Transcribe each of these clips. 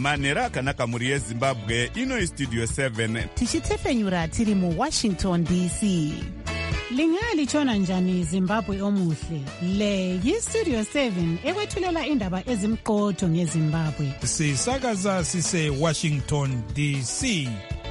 manhero akanaka mhuri yezimbabwe. Ino istudio 7 tichitefenyura tiri muWashington DC. Lingalitshona njani Zimbabwe omuhle? Le yistudio 7 ekwethulela indaba ezimqotho ngeZimbabwe. Sisakaza sise Washington DC.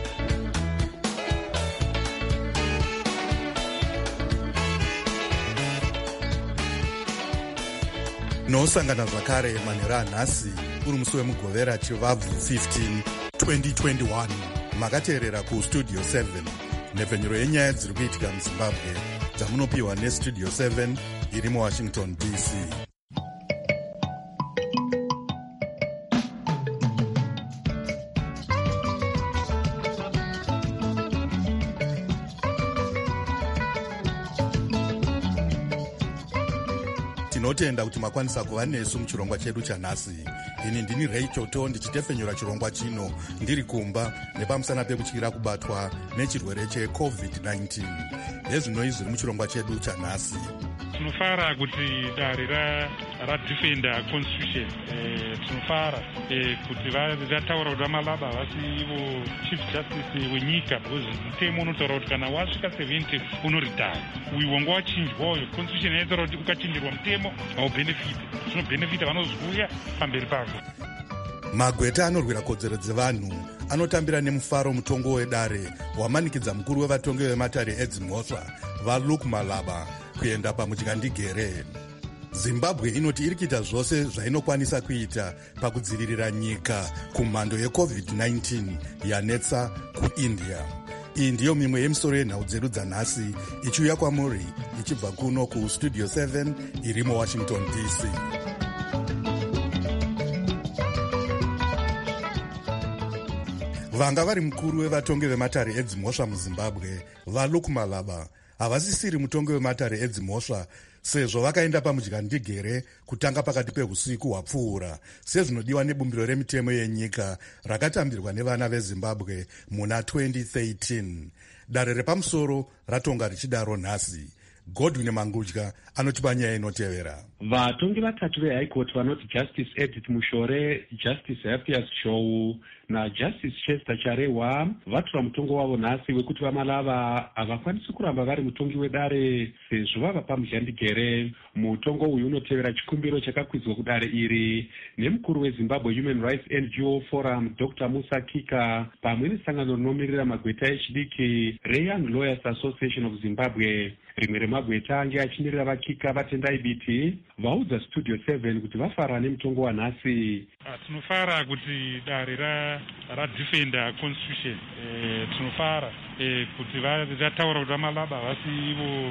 Nosangana zvakare manhero anhasi uri musi wemugovera chivabvu 15 2021. Makateerera kustudio 7 nhepfenyuro yenyaya dziri kuitika muZimbabwe dzamunopiwa nestudio 7 iri muWashington DC. Tinotenda kuti makwanisa kuva nesu muchirongwa chedu chanhasi. Ini ndini Ray Choto ndichitefenyura chirongwa chino ndiri kumba nepamusana pekutyira kubatwa nechirwere cheCovid-19. Nezvino izvi muchirongwa chedu chanhasi. Tinofara kuti dare radefenda constitution. Tinofara kuti vataura kuti vamalaba havasi ivo chief justice wenyika, because mutemo unotaura kuti kana wasvika 70 unoritaya. Uyu wanga wachinjwayo constitution yaitaura kuti ukachinjirwa mutemo haubenefiti. Zvinobenefita vanozouya pamberi pako. Magweta anorwira kodzero dzevanhu anotambira nemufaro mutongo wedare wamanikidza mukuru wevatongi vematare edzimhosva vaLuke Malaba kuenda pamutyandingere. Zimbabwe inoti iri kuita zvose zvainokwanisa kuita pakudzivirira nyika kumhando yeCovid-19 yanetsa kuIndia. Iyi ndiyo mimwe yemisoro yenhau dzedu dzanhasi ichiuya kwamuri ichibva kuno kustudio 7 iri muWashington DC. Vanga vari mukuru wevatongi vematare edzimhosva muZimbabwe vaLuke Malaba havasisiri mutongi wematare edzimhosva sezvo vakaenda pamudyandingere kutanga pakati peusiku hwapfuura sezvinodiwa nebumbiro remitemo yenyika rakatambirwa nevana veZimbabwe muna 2013. Dare repamusoro ratonga richidaro nhasi. Godwin Mangudya anotipa nyaya inotevera. Vatongi vatatu veHigh Court vanoti Justice Edith Mushore, Justice Hapias Chou naJustice Chester Charehwa vatora mutongo wavo nhasi wekuti vamalava havakwanisi kuramba vari mutongi wedare sezvo vava pamudyandingere. Mutongo uyu unotevera chikumbiro chakakwidzwa kudare iri nemukuru weZimbabwe Human Rights NGO Forum Dr. Musa Kika pamwe nesangano rinomirira magweta echidiki reYoung Lawyers Association of Zimbabwe. Rimwe remagweta ange achimirira vaKika vatendai biti vaudza studio 7 kuti vafara nemutongo wanhasi. Tinofara kuti dare radefenda constitution. Tinofara kuti vataura kuti vamalaba havasi ivo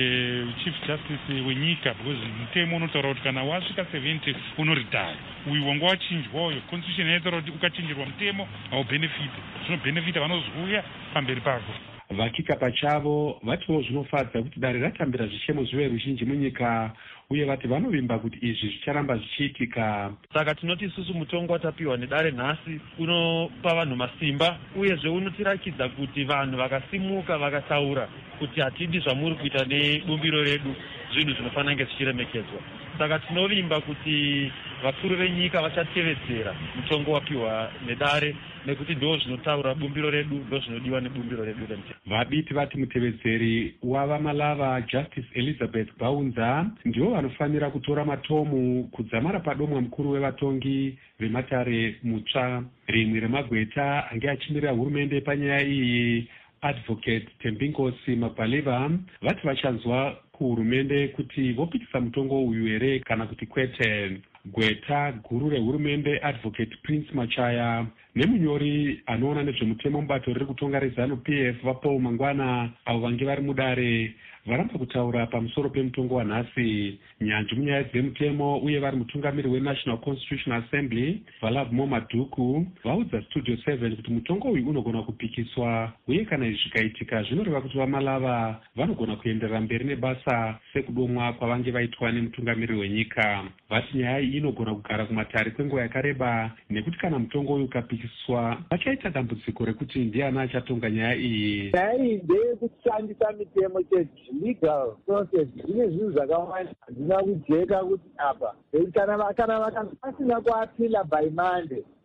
chief justice wenyika, because mutemo unotaura kuti kana wasvika 70 unoritaya. Uyu wanga wachinjwayo constitution yaitaura kuti ukachinjirwa mutemo haubenefiti. Zvinobenefita vanozouya pamberi pako. VaKika pachavo vatiwo zvinofadza kuti dare ratambira zvichemo zvive ruzhinji munyika uye vati vanovimba kuti izvi zvicharamba zvichiitika. Saka tinoti isusu mutongo watapiwa nedare nhasi unopa vanhu masimba uyezve unotirakidza kuti vanhu vakasimuka vakataura kuti hatidi zvamuri kuita nebumbiro redu zvinhu zvinofanira kunge zvichiremekedzwa. Saka tinovimba kuti vakuru venyika vachatevedzera mutongo wapiwa nedare nekuti ndo zvinotaura bumbiro redu, ndo zvinodiwa nebumbiro redu. Vabiti vati mutevedzeri wavamalava Justice Elizabeth Baunza ndivo vanofanira kutora matomu kudzamara padomwa mukuru wevatongi vematare mutsva. Rimwe remagweta ange achimirira hurumende panyaya iyi Advocate Tembinkosi Mabhaliva vati vachanzwa kuhurumende kuti vopikisa mutongo uyu here kana kuti kwete. Gweta guru rehurumende Advocate Prince Machaya nemunyori anoona nezvemutemo mubato riri kutonga reZanu PF vaPaul Mangwana avo vange vari mudare varamba kutaura pamusoro pemutongo wanhasi. Nyanzvi munyaya dzemutemo uye vari mutungamiri weNational Constitutional Assembly Valav Momadhuku vaudza studio 7 kuti mutongo uyu unogona kupikiswa uye kana izvi zvikaitika zvinoreva kuti vamalava vanogona kuenderera mberi nebasa sekudomwa kwavange vaitwa nemutungamiri wenyika. Vati nyaya iyi inogona kugara kumatare kwenguva yakareba nekuti kana mutongo uyu ukapikiswa vachaita dambudziko rekuti ndiani achatonga nyaya iyi. Nyaya iyi ndeyekushandisa mitemo chete. Legal process zvine zvinhu zvakawanda hazvina kujeka kuti apa kana vasina kuapila by Monday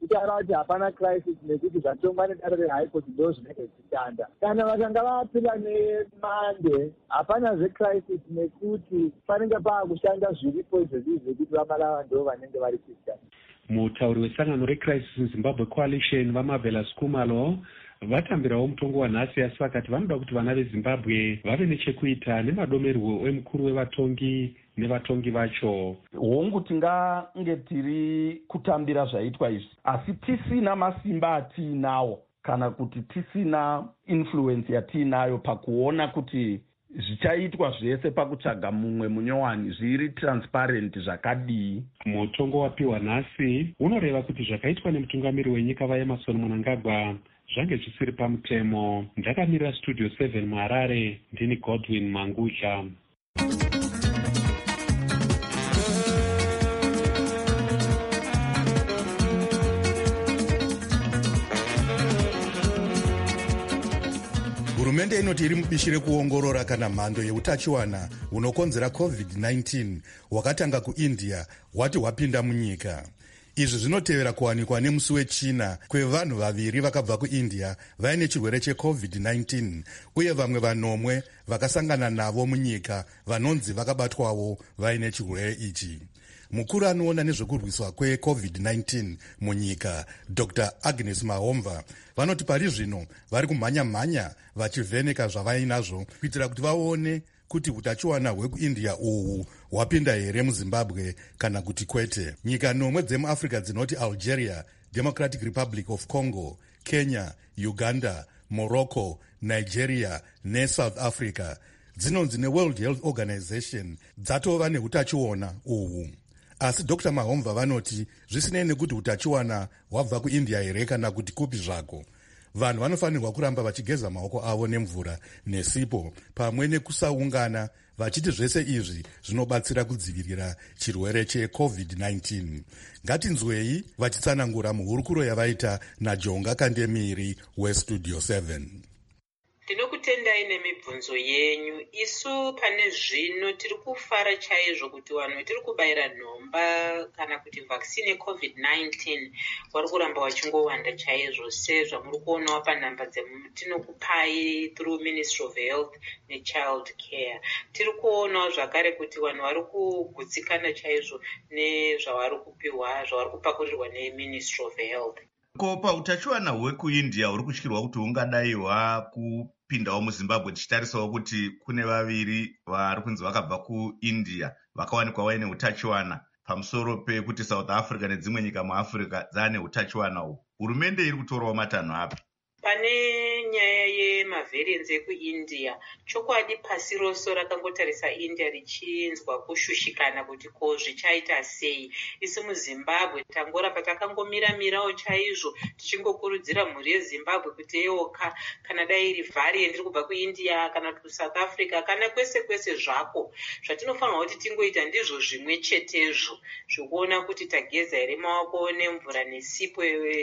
tichitaura kuti hapana crisis nekuti zvatongwa nedare rehigh court ndo zvinenge zvichishanda. Kana vakanga vapinda nemande hapanazve crisis nekuti panenge paakushanda zviripo izvezvi zvekuti vamalava ndo vanenge vari kushanda. Mutauri wesangano reCrisis Zimbabwe Coalition vaMarvelous Khumalo vatambirawo mutongo wanhasi, asi vakati vanoda kuti vana veZimbabwe vave nechekuita nemadomerwo emukuru wevatongi nevatongi vacho. Hongu tingange tiri kutambira zvaitwa izvi, asi tisina masimba atiinawo kana kuti tisina influence yatiinayo pakuona kuti zvichaitwa zvese pakutsvaga mumwe munyowani zviri transparent zvakadii. Mutongo wapiwa nhasi unoreva kuti zvakaitwa nemutungamiri wenyika vaEmmerson Mnangagwa zvange zvisiri pamutemo. Ndakamirira Studio 7 muHarare, ndini Godwin Mangudya. Hurumende inoti iri mubishi rekuongorora kana mhando yeutachiwana hunokonzera COVID-19 hwakatanga kuIndia hwati hwapinda munyika. Izvi zvinotevera kuwanikwa nemusi wechina kwevanhu vaviri vakabva kuIndia vaine chirwere cheCOVID-19 uye vamwe vanomwe vakasangana navo munyika vanonzi vakabatwawo vaine chirwere ichi. Mukuru anoona nezvekurwiswa kweCOVID-19 munyika, Dr. Agnes Mahomva, vanoti pari zvino vari kumhanya-mhanya vachivheneka zvavainazvo kuitira kuti vaone kuti utachiwana hwekuIndia uhu hwapinda here muZimbabwe kana kuti kwete. Nyika nomwe dzemuAfrica dzinoti Algeria, Democratic Republic of Congo, Kenya, Uganda, Morocco, Nigeria neSouth Africa dzinonzi neWorld Health Organization dzatova neutachiona uhu. Asi Dr. Mahomva vanoti zvisinei nekuti utachiwana hwabva kuIndia here kana kuti kupi zvako, vanhu vanofanirwa kuramba vachigeza maoko avo nemvura nesipo pamwe nekusaungana, vachiti zvese izvi zvinobatsira kudzivirira chirwere cheCOVID-19. Ngatinzwei vachitsanangura muhurukuro yavaita naJonga Kandemiri weStudio 7. Ndinokutendai nemibvunzo yenyu. Isu pane zvino tiri kufara chaizvo kuti vanhu tiri kubayira nhomba kana kuti vaccine yeCOVID-19 vari kuramba vachingowanda chaizvo, sezvamuri kuonawo panhamba dzatinokupai through Ministry of Health neChild Care. Tiri kuonawo zvakare kuti vanhu vari kugutsikana chaizvo nezvavari kupiwa, zvavari kupakurirwa neMinistry of Health. Ko pautachiwana hwekuIndia huri kutyirwa kuti hungadai hwakupindawo muZimbabwe, tichitarisawo kuti kune vaviri vari kunzi vakabva kuIndia vakawanikwa vaine utachiwana pamusoro pekuti South Africa nedzimwe nyika muAfrica dzaane utachiwana uhu. Hurumende iri kutorawo matanho api? Pane nyaya yemavhariants ekuIndia, chokwadi pasi rose rakangotarisa India richinzwa kushushikana kuti ko zvichaita sei. Isi muZimbabwe tangoramba takangomira-mirawo chaizvo tichingokurudzira mhuri yeZimbabwe kuti eyoka kana dai iri variant iri kubva kuIndia kana kuSouth Africa kana kwese zvako, zvatinofanirwa kuti tingoita ndizvo zvimwe chetezvo zvokuona kuti tageza here maoko nemvura nesipo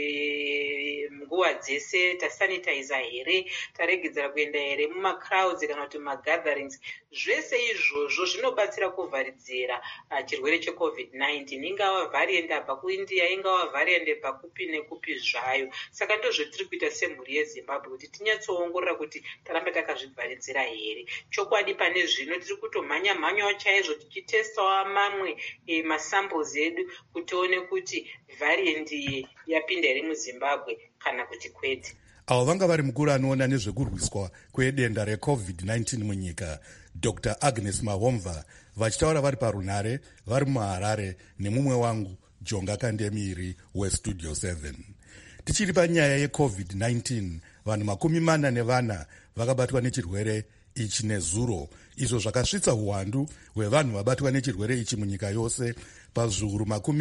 nguva dzese, tasanitizer here, taregedzera kuenda here mumacrowds kana kuti magatherings. Zvese izvozvo zvinobatsira kuvharidzira chirwere cheCOVID-19, ingava variant abva kuIndia, ingava variant abva kupi nekupi zvayo. Saka ndozvetiri kuita semhuri yeZimbabwe kuti tinyatsoongorora kuti taramba takazvivharidzira here. Chokwadi pane zvino tiri kutomhanya-mhanyawo chaizvo tichitestawo mamwe masamples edu kuti tione kuti variant yapinda here muZimbabwe kana kuti kwete. Avo vanga vari mukuru anoona nezvekurwiswa kwedenda reCOVID-19 munyika, Dr. Agnes Mahomva, vachitaura vari parunhare vari muHarare nemumwe wangu Jonga Kandemiri weStudio 7. Tichiri panyaya yeCOVID-19, vanhu 40 vakabatwa nechirwere ichi nezuro, izvo zvakasvitsa uwandu hwevanhu vabatwa nechirwere ichi munyika yose pazviuru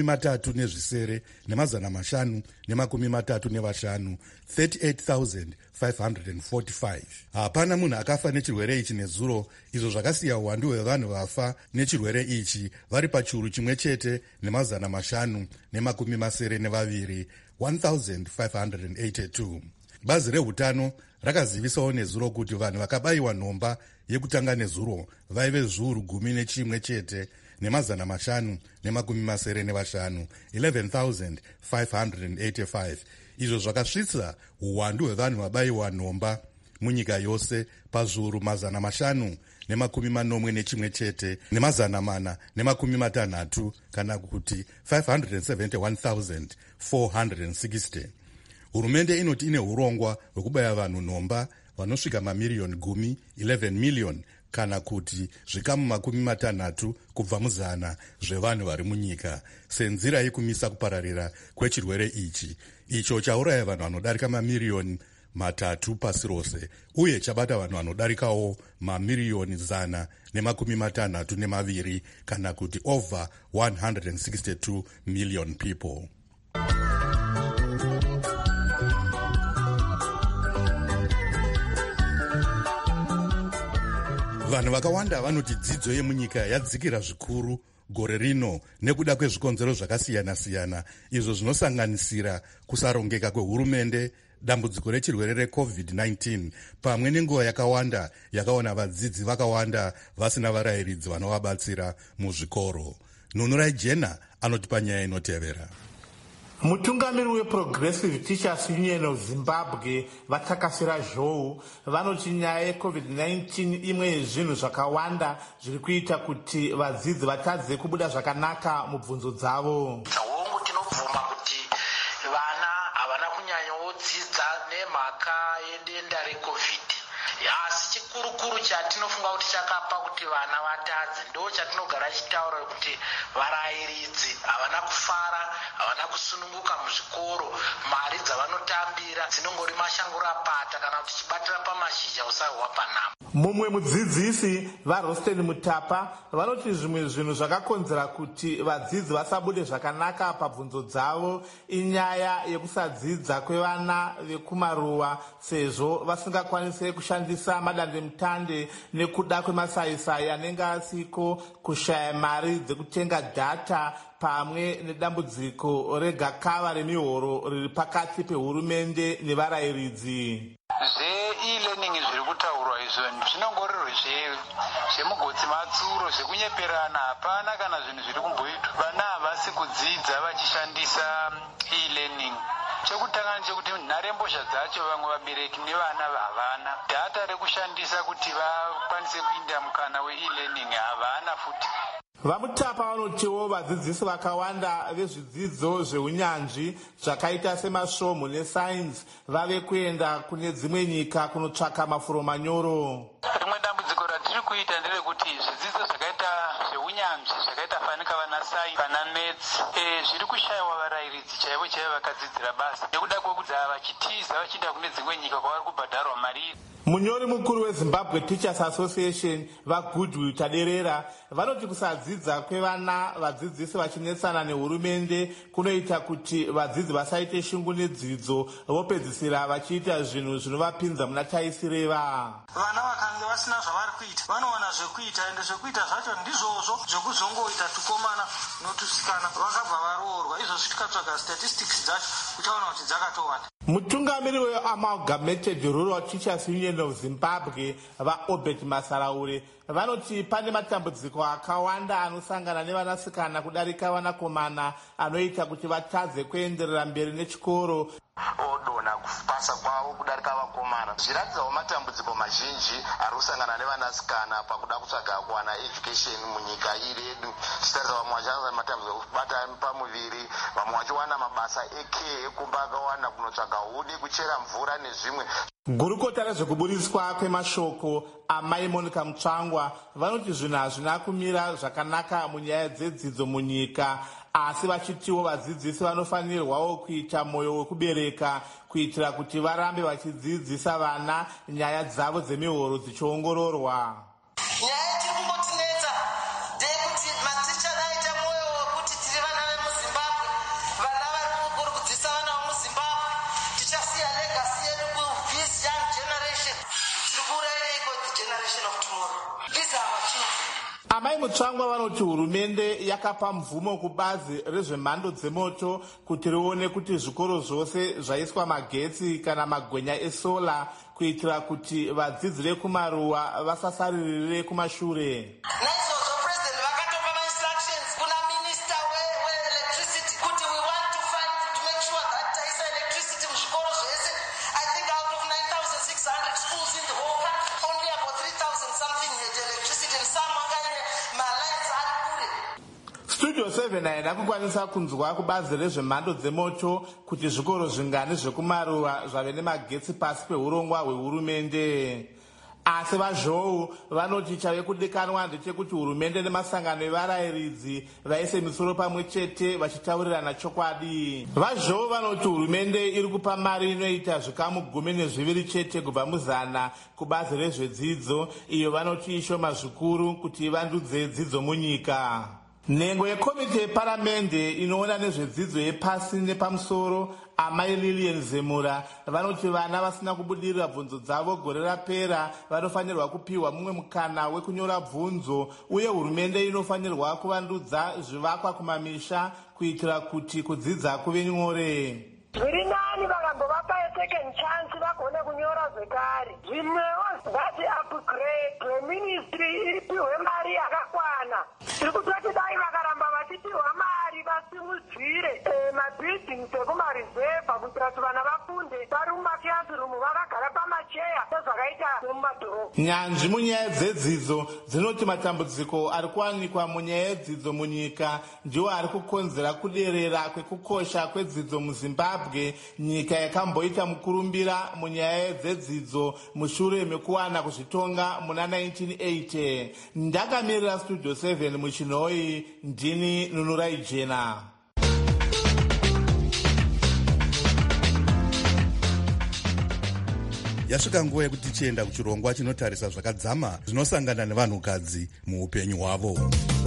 37 nemazana 535, 38,545. Hapana munhu akafa nechirwere ichi nezuro, izvo zvakasiya uwandu hwevanhu vafa nechirwere ichi vari pachiuru chimwe chete nemazana 582, 1,582. Bazi rehutano rakazivisawo nezuro kuti vanhu vakabayiwa nhomba yekutanga nezuro vaive zviuru 11 chete 11,595 11,585 izvo zvakasvitsa uwandu hwevanhu vabayiwa nhomba munyika yose pazviuru 541 chete ne460 kana kuti 571,460. Hurumende inoti ine urongwa hwekubaya vanhu nhomba vanosvika mamiriyoni 10 11 million kana kuti zvikamu 60 kubva muzana zvevanhu vari munyika senzira yekumisa kupararira kwechirwere ichi icho chauraya vanhu vanodarika mamiriyoni 3 pasi rose uye chabata vanhu vanodarikawo mamiriyoni 162 kana kuti over 162 million people. Vanhu vakawanda vanoti dzidzo yemunyika yadzikira zvikuru gore rino nekuda kwezvikonzero zvakasiyana-siyana izvo zvinosanganisira kusarongeka kwehurumende, dambudziko rechirwere reCovid-19 pamwe nenguva yakawanda yakaona vadzidzi vakawanda vasina varayiridzi vanovabatsira muzvikoro. Nunurai Jena anotipa nyaya inotevera. Mutungamiri weProgressive Teachers Union of Zimbabwe vatakasira zhou vanoti nyaya yeCovid-19 imwe yezvinhu zvakawanda zviri kuita kuti vadzidzi vatadze kubuda zvakanaka mubvunzo dzavo. Hongu tinobvuma kuti vana havana kunyanyawo dzidza nemhaka yedenda reCovid. Asi chikurukuru chatinofunga kuti chakapa kuti vana vatadze ndo chatinogara chitaura kuti varayiridzi havana kufara, havana kusununguka muzvikoro, mari dzavanotambira dzinongori mashango rapata kana kuti chibatira pamashizha usahwa panhamo. Mumwe mudzidzisi vaRosten Mutapa vanoti zvimwe zvinhu zvakakonzera kuti vadzidzi vasabude zvakanaka pabvunzo dzavo inyaya yekusadzidza kwevana vekumaruwa sezvo vasingakwanisi kushandisa madandemutande nekuda kwemasaisai anenge asiko, kushaya mari dzekutenga data pamwe nedambudziko regakava remihoro riri pakati pehurumende nevarayiridzi. Zve-e-learning zviri kutaurwa izvo zvinongorerwe zvemugodzi matsuro zvekunyeperana, hapana kana zvinhu zviri kumboitwa. Vana havasi kudzidza vachishandisa e-learning. Chekutanga ndechekuti nharembozha dzacho vamwe vabereki nevana havana. Dhata rekushandisa kuti vakwanise kuinda mukana we-e-learning havana futi. Vamutapa vanotiwo vadzidzisi vakawanda vezvidzidzo zveunyanzvi zvakaita semasvomhu nesainzi vave kuenda kune dzimwe nyika kunotsvaka mafuro manyoro. Rimwe dambudziko ratiri kuita nderekuti zvidzidzo zvakaita zveunyanzvi zvakaita fanika vana sainzi vana maths zviri kushayiwa varayiridzi chaivo chaivo vakadzidzira basa nekuda kwekudza vachitiza vachienda kune dzimwe nyika kwavari kubhadharwa mari. Munyori mukuru weZimbabwe Teachers Association vaGoodwill Taderera vanoti kusadzidza kwevana vadzidzisi vachinetsana nehurumende kunoita kuti vadzidzi vasaite shungu nedzidzo vopedzisira vachiita zvinhu zvinovapinza muna taisireva. Vana vakange vasina zvavari kuita vanowana zvekuita ende zvekuita zvacho ndizvozvo zvekuzongoita tukomana notusikana vakabva varoorwa izvozvi tikatsvaga statistics dzacho uchaona kuti dzakatowanda. Mutungamiri weAmalgamated Rural Teachers Union of Zimbabwe vaObert Masaraure vanoti pane matambudziko akawanda anosangana nevanasikana kudarika vanakomana anoita kuti vatadze kuenderera mberi nechikoro. Odona kupasa kwavo kudarika vakomana zviratidzawo matambudziko mazhinji ari kusangana nevanasikana pakuda kutsvaga kuwana education munyika yedu. Tichitarisa vamwe vachiwana matambudziko ekubata pamuviri, vamwe vachiwana mabasa ekumba akawanda kunotsvaga hudi, kuchera mvura nezvimwe. Gurukota rezvekuburiswa kwemashoko amai Monica Mutsvangwa vanoti zvinhu hazvina kumira zvakanaka munyaya dzedzidzo munyika, asi vachitiwo vadzidzisi vanofanirwawo kuita mwoyo wekubereka kuitira kuti varambe vachidzidzisa vana nyaya dzavo dzemihoro dzichiongororwa. Nyaya tiri kungotinetsa ndeyekuti maticha daita mwoyo wekuti tiri vana vemuzimbabwe, vana vari kudzidzisa vana vemuzimbabwe, tichasiya legasi yedu kuthis young generation. Tiri kuurayireiko the generation of tomorrow? These are our children. Amai Mutsvangwa vanoti hurumende yakapa mvumo kubazi rezvemhando dzemoto kuti rione kuti zvikoro zvose zvaiswa magetsi kana magwenya esola kuitira kuti vadzidzi vekumaruwa vasasaririre kumashure. Naizvozvo president vakatopa mainstructions studio 7 haina kukwanisa kunzwa kubazi rezvemhando dzemoto kuti zvikoro zvingani zvekumaruwa zvave nemagetsi pasi peurongwa hwehurumende. Asi vazhou vanoti chave kudikanwa ndechekuti hurumende nemasangano evarayiridzi vaise misoro pamwe chete vachitaurirana chokwadi. Vazhou vanoti hurumende iri kupa mari inoita zvikamu 12 chete kubva muzana kubazi rezvedzidzo, iyo vanoti ishoma zvikuru kuti ivandudze dzidzo munyika. Nhengo yekomiti yeparamende inoona nezvedzidzo yepasi nepamusoro Amai Lilian Zemura vanoti vana vasina kubudirira bvunzo dzavo gore rapera vanofanirwa kupiwa mumwe mukana wekunyora bvunzo, uye hurumende inofanirwa kuvandudza zvivakwa kumamisha kuitira kuti kudzidza kuve nyore. Zviri nani vakambovapa second chance vagone kunyora zvekare. Zvimwewo ngati upgrade ministry ipiwe mari yakakwana. Tiri kutoti dai vakaramba vachipiwa mari vasimudzire mabuildings ekumareserva kuitira kuti vana vafunde vari mumakirasirumu vakagara pamacheya sezvakaita mumadhorobha. Nyanzvi munyaya dzedzidzo dzinoti matambudziko ari kuwanikwa munyaya yedzidzo munyika ndiwo ari kukonzera kuderera kwekukosha kwedzidzo muZimbabwe, nyika yakamboita mukurumbira munyaya dzedzidzo mushure mekuwana kuzvitonga muna 1980. Ndakamirira studio 7 muchinhoi, ndini Nunurai Jena. Yasvika nguva yekuti tichienda kuchirongwa chinotarisa zvakadzama zvinosangana nevanhukadzi muupenyu hwavo.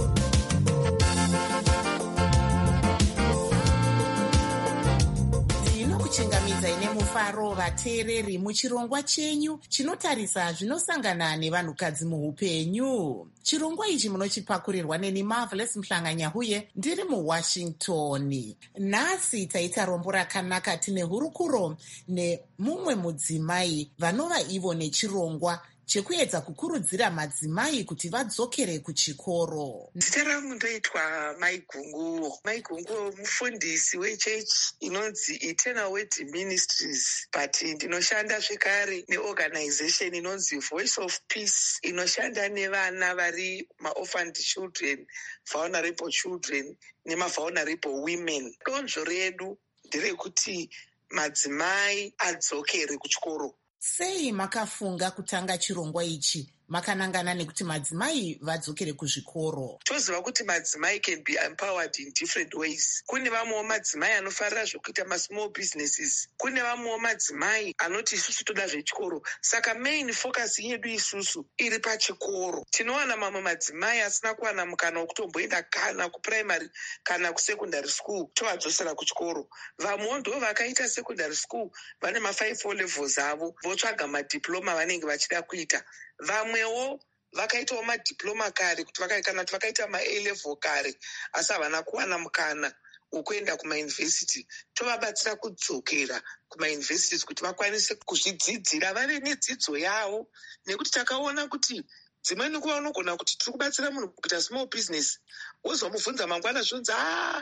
Ndinokuchingamidza ine mufaro vateereri muchirongwa chenyu chinotarisa zvinosangana nevanhukadzi muupenyu. Chirongwa ichi munochipakurirwa neni Marvelous Mhlanganyahuye ndiri muWashington. Nhasi taita rombo rakanaka tine hurukuro nemumwe mudzimai vanova ivo nechirongwa chekuedza kukurudzira madzimai kuti vadzokere kuchikoro. Zita rangu ndoitwa Maigungu. Maigungu mufundisi wechechi inonzi Eternal Word Ministries, but ndinoshanda zvekare neorganization inonzi Voice of Peace inoshanda nevana vari maorphaned children, vulnerable children nemavulnerable women. Donzvo redu nderekuti madzimai adzokere kuchikoro. Sei makafunga kutanga chirongwa ichi makanangana nekuti madzimai vadzokere kuzvikoro? Toziva kuti madzimai can be empowered in different ways. Kune vamwewo madzimai anofarira zvekuita masmall businesses. Kune vamwewo madzimai anoti isusu toda zvechikoro. Saka main focus yedu isusu iri pachikoro. Tinowana mamwe madzimai asina kuwana mukana wekutomboenda kana kuprimary kana kusecondary school tovadzosera kuchikoro. Vamwewo ndo vakaita secondary school vane ma5 levels avo votsvaga madiploma vanenge vachida kuita. Vamwewo vakaitawo madiploma kare kana kuti vakaita ma-A level kare asi havana kuwana mukana wekuenda kumayunivhesiti. Tovabatsira kudzokera kumayunivhesiti kuti vakwanise kuzvidzidzira vave nedzidzo yavo, nekuti takaona kuti dzimweni nguva unogona kuti tiri kubatsira munhu kuita small business wozomubvunza mangwana zvonzi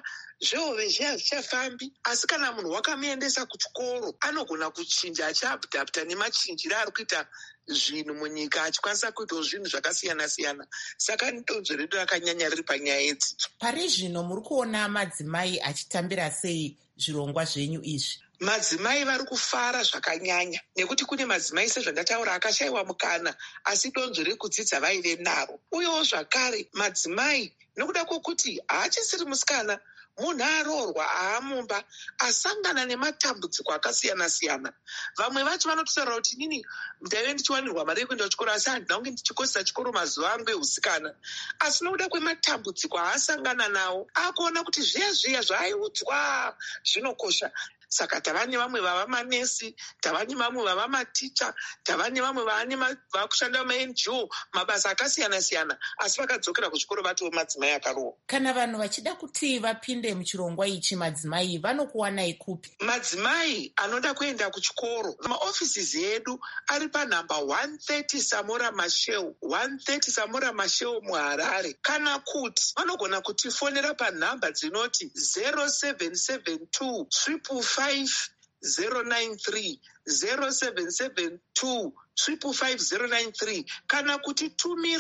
zvehove zviya hazvichafambi, asi kana munhu wakamuendesa kuchikoro anogona kuchinja achiadapta nemachinjiro ari kuita zvinhu munyika, achikwanisa kuitawo zvinhu zvakasiyana-siyana. Saka donzvo redu rakanyanya riri panyaya yedzidzo. Pari zvino muri kuona madzimai achitambira sei zvirongwa zvenyu izvi? Madzimai vari kufara zvakanyanya nekuti kune madzimai sezvandataura akashayiwa mukana asi donzvo rekudzidza vaive naro. Uyewo zvakare madzimai nokuda kwokuti haachisiri musikana, munhu aroorwa aamumba asangana nematambudziko akasiyana-siyana. Vamwe vacho vanototaura kuti inini ndaive ndichiwanirwa mari yekuenda kuchikoro asi handina kunge ndichikozesa chikoro mazuva angu eusikana. Asi nokuda kwematambudziko aasangana nawo akuona kuti zviya zvaaiudzwa zvinokosha. Saka tava nevamwe vava manesi, tava nevamwe vava maticha, tava nevamwe vakushanda ma-NGO, mabasa akasiyana-siyana, asi vakadzokera kuchikoro vatiwo madzimai akarohwa. Kana vanhu vachida kuti vapinde muchirongwa ichi, madzimai vanokuwanai kupi? Madzimai anoda kuenda kuchikoro, maofisisi edu ari panhamba 130 Samora Machel, 130 Samora Machel muHarare. Kana kuti vanogona kutifonera panhamba dzinoti 0772 55093, 0772 55093, kana kuti tumira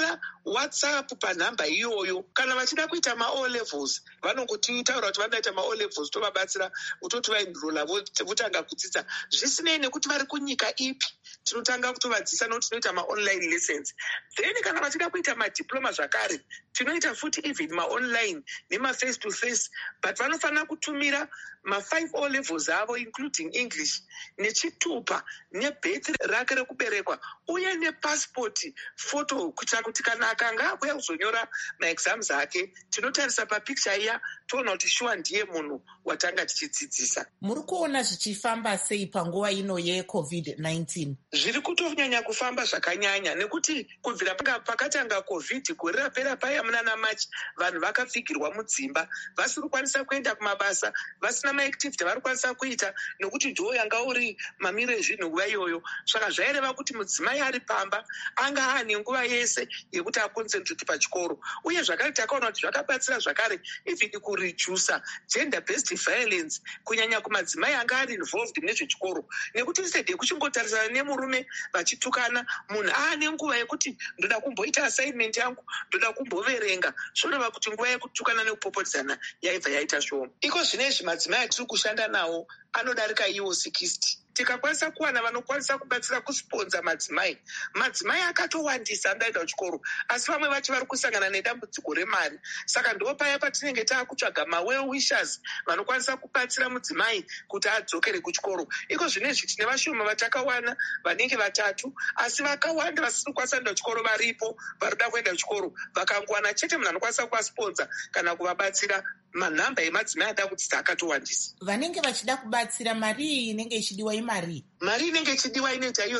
WhatsApp panhamba iyoyo. Kana vachida kuita ma-O levels vanongotaura kuti vanoita ma-O levels, tovabatsira kutoti vaenrola votanga kudzidza zvisinei nekuti vari kunyika ipi. Tinotanga kutovadzisa nokuti tinoita ma-online lessons. Then kana vachida kuita madiploma zvakare tinoita futi even ma-online nema-face to face, but vanofanira kutumira ma-5 O levels avo including English nechitupa nebirth rake rekuberekwa uye nepassport photo, kuitira kuti kana akanga akuya kuzonyora maexams ake tinotarisa papicture iya toona kuti shuwa ndiye munhu watanga tichidzidzisa. Muri kuona zvichifamba sei panguva ino yeCovid-19? Zviri kutonyanya kufamba zvakanyanya nekuti kubvira pakatanga COVID gore rapera paya muna naMachi vanhu vakapfigirwa mudzimba vasiri kukwanisa kuenda kumabasa, vasina maactivity vari kukwanisa kuita nekuti ndiwo yanga uri mamiro ezvinhu nguva iyoyo. Saka zvaireva kuti mudzimai ari pamba anga ane nguva yese yekuti aconcentrate pachikoro, uye zvakare takaona kuti zvakabatsira zvakare even kuredusa gender based violence kunyanya kumadzimai anga ari involved nezvechikoro, nekuti instead yekuchingotarisana nemurume vachitukana, munhu aane nguva yekuti ndoda kumboita assignment yangu, ndoda kumboverenga, zvoreva kuti nguva yekutukana nekupopotedzana yaibva yaita shoma. Iko zvinezvi madzimai atiri kushanda nawo anodarika iwo 60. Tikakwanisa kuwana vanokwanisa kubatsira kusponza madzimai akatowandisa ndaenda kuchikoro, asi vamwe vacho vari kusangana nedambudziko remari. Saka ndo paya patinenge taakutsvaga ma-well wishers vanokwanisa kubatsira mudzimai kuti adzokere kuchikoro. Iko zvinezvi tine vashoma vatakawana vanenge 3, asi vakawanda vasiri kukwanisa kuenda kuchikoro varipo varikuda kuenda kuchikoro, vakangowana chete munhu anokwanisa kuvasponza kana kuvabatsira. Manhamba emadzimai ada kudzidza akatowandisa. Vanenge vachida kubatsira, mari iyi inenge ichidiwa imari? Mari inenge ichidiwa inoita iyo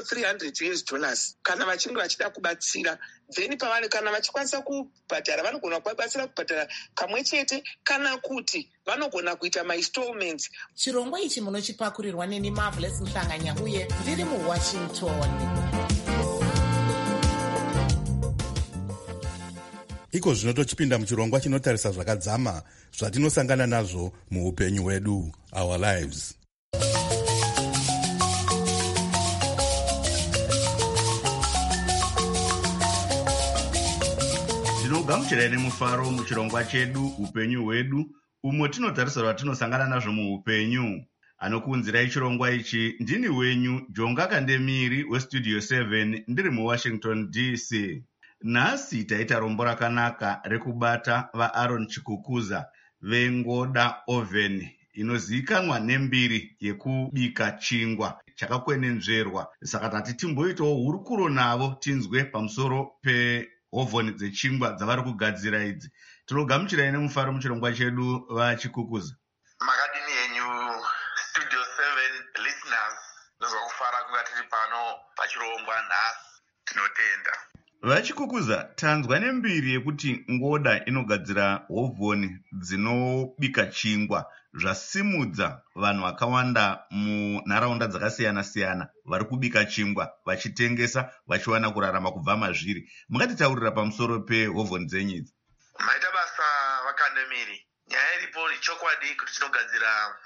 $300 kana vachinge vachida kubatsira. Then kana vachikwanisa kubhadhara vanogona kubatsira kubhadhara kamwe chete, kana kuti vanogona kuita ma-installments. Chirongwa ichi munochipakurirwa neni Marvelous Mhlanganya uye ndiri muWashington. iko zvino tochipinda muchirongwa chinotarisa zvakadzama zvatinosangana nazvo muupenyu hwedu, our lives. tinogamuchirai nemufaro muchirongwa chedu upenyu hwedu, umwe tinotarisa zvatinosangana nazvo muupenyu. Anokuunzirai chirongwa ichi ndini wenyu Jonga Kandemiri westudio 7 ndiri muWashington DC. Nhasi taita rombo rakanaka rekubata vaAaron Chikukuza vengoda oven inozivikanwa nembiri yekubika chingwa chakakwenenzverwa. Saka tati timboitawo hurukuro navo tinzwe pamusoro pehovhoni dzechingwa dzavari kugadzira idzi. Tinogamuchirai nemufaro muchirongwa chedu vaChikukuza. Makadini yenyu studio 7 listeners, ndozwa kufara kunga tiri pano pachirongwa nhasi, tinotenda. VaChikukuza, tanzwa nembiri yekuti ngoda inogadzira hovhoni dzinobika chingwa zvasimudza vanhu vakawanda munharaunda dzakasiyana-siyana vari kubika chingwa vachitengesa vachiwana kurarama kubva mazviri. Mungatitaurira pamusoro pehovhoni dzenyu idzi? Maita basa vaKandemiri. Nyaya iripo chokwadi kuti tinogadzira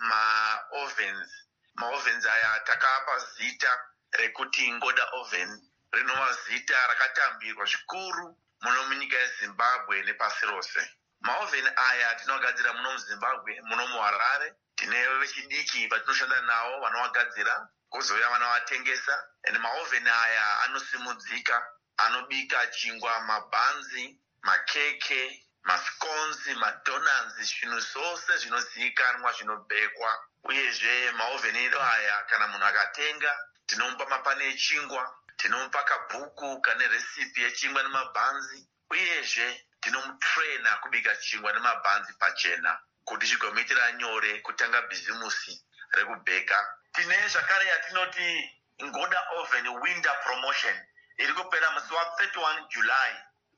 maovens aya takapa zita rekuti ngoda oven, rinova zita rakatambirwa zvikuru muno munyika yeZimbabwe nepasi rose. Maoven aya tinogadzira muno muZimbabwe, muno muHarare. Tine vechidiki vatinoshanda navo vanovagadzira, kuzouya vanovatengesa. And maoven aya anosimudzika, anobika chingwa, mabhanzi, makeke, masconzi, madonuts, zvinhu zvose zvinozivikanwa zvinobhekwa. Uyezve maoven edu aya kana munhu akatenga tinomupa mapane echingwa, tinomupa kabhuku kane recipe yechingwa nemabhanzi, uyezve tinomutraina kubika chingwa nemabhanzi pachena kuti chigomuitira nyore kutanga bhizimusi rekubheka. Tine zvakare yatinoti Ngoda Oven Winter Promotion iri kupera musi wa31 July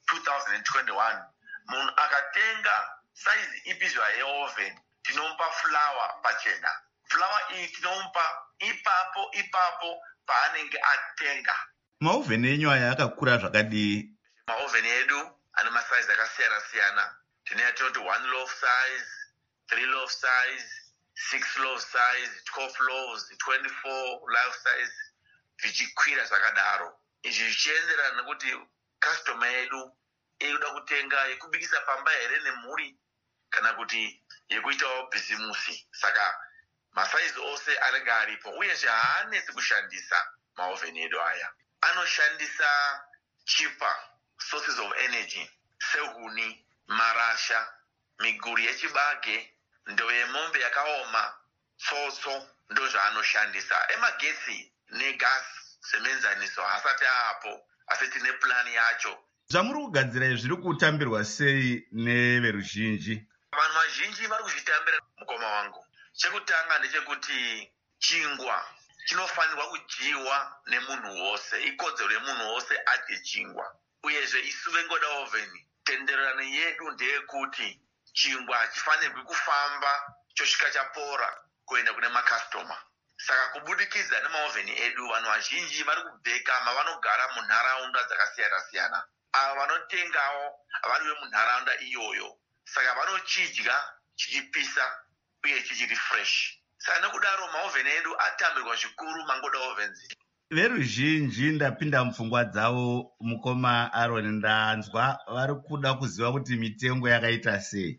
2021. Munhu akatenga size ipi zvayo yeoven tinomupa flour pachena. Flour iyi tinomupa ipapo paanenge atenga. Maoven enyu aya akakura zvakadii? Maoven edu ane masaizi akasiyana-siyana. Tine yatinoti 1 loaf size, 3 loaf size, 6 loaf size, 12 loaves, 24 loaf size, vichikwira zvakadaro. Izvi zvichienderana nekuti customer yedu ekuda kutenga yekubikisa pamba here nemhuri kana kuti yekuitawo bhizimusi. Saka masaizi ose anenge aripo, uyezve haanesi kushandisa maovheni edu aya. Anoshandisa cheaper sources of energy sehuni, marasha, miguri yechibage, ndo yemombe yakaoma, tsotso ndo zvaanoshandisa. Emagetsi negas semenzaniso hasati apo, asi tine plani yacho. Zvamuri kugadzira izvi zviri kutambirwa sei neveruzhinji? Vanhu vazhinji vari kuzvitambira mukoma wangu. Chekutanga ndechekuti chingwa chinofanirwa kudyiwa nemunhu wose, ikodzero yemunhu wose adye chingwa. Uyezve isu vengoda ovheni, tenderano yedu ndeyekuti chingwa hachifanirwi kufamba chosvika chapora kuenda kune makastoma. Saka kubudikidza nemaovheni edu, vanhu vazhinji vari kubheka mavanogara munharaunda dzakasiyana-siyana. Ava vanotengawo vari vemunharaunda iyoyo, saka vanochidya chichipisa uye chichiri fresh. Saka nokudaro maovheni edu atambirwa zvikuru mangoda ovhens. Veruzhinji ndapinda mupfungwa dzavo, mukoma Aron, ndanzwa vari kuda kuziva kuti mitengo yakaita sei.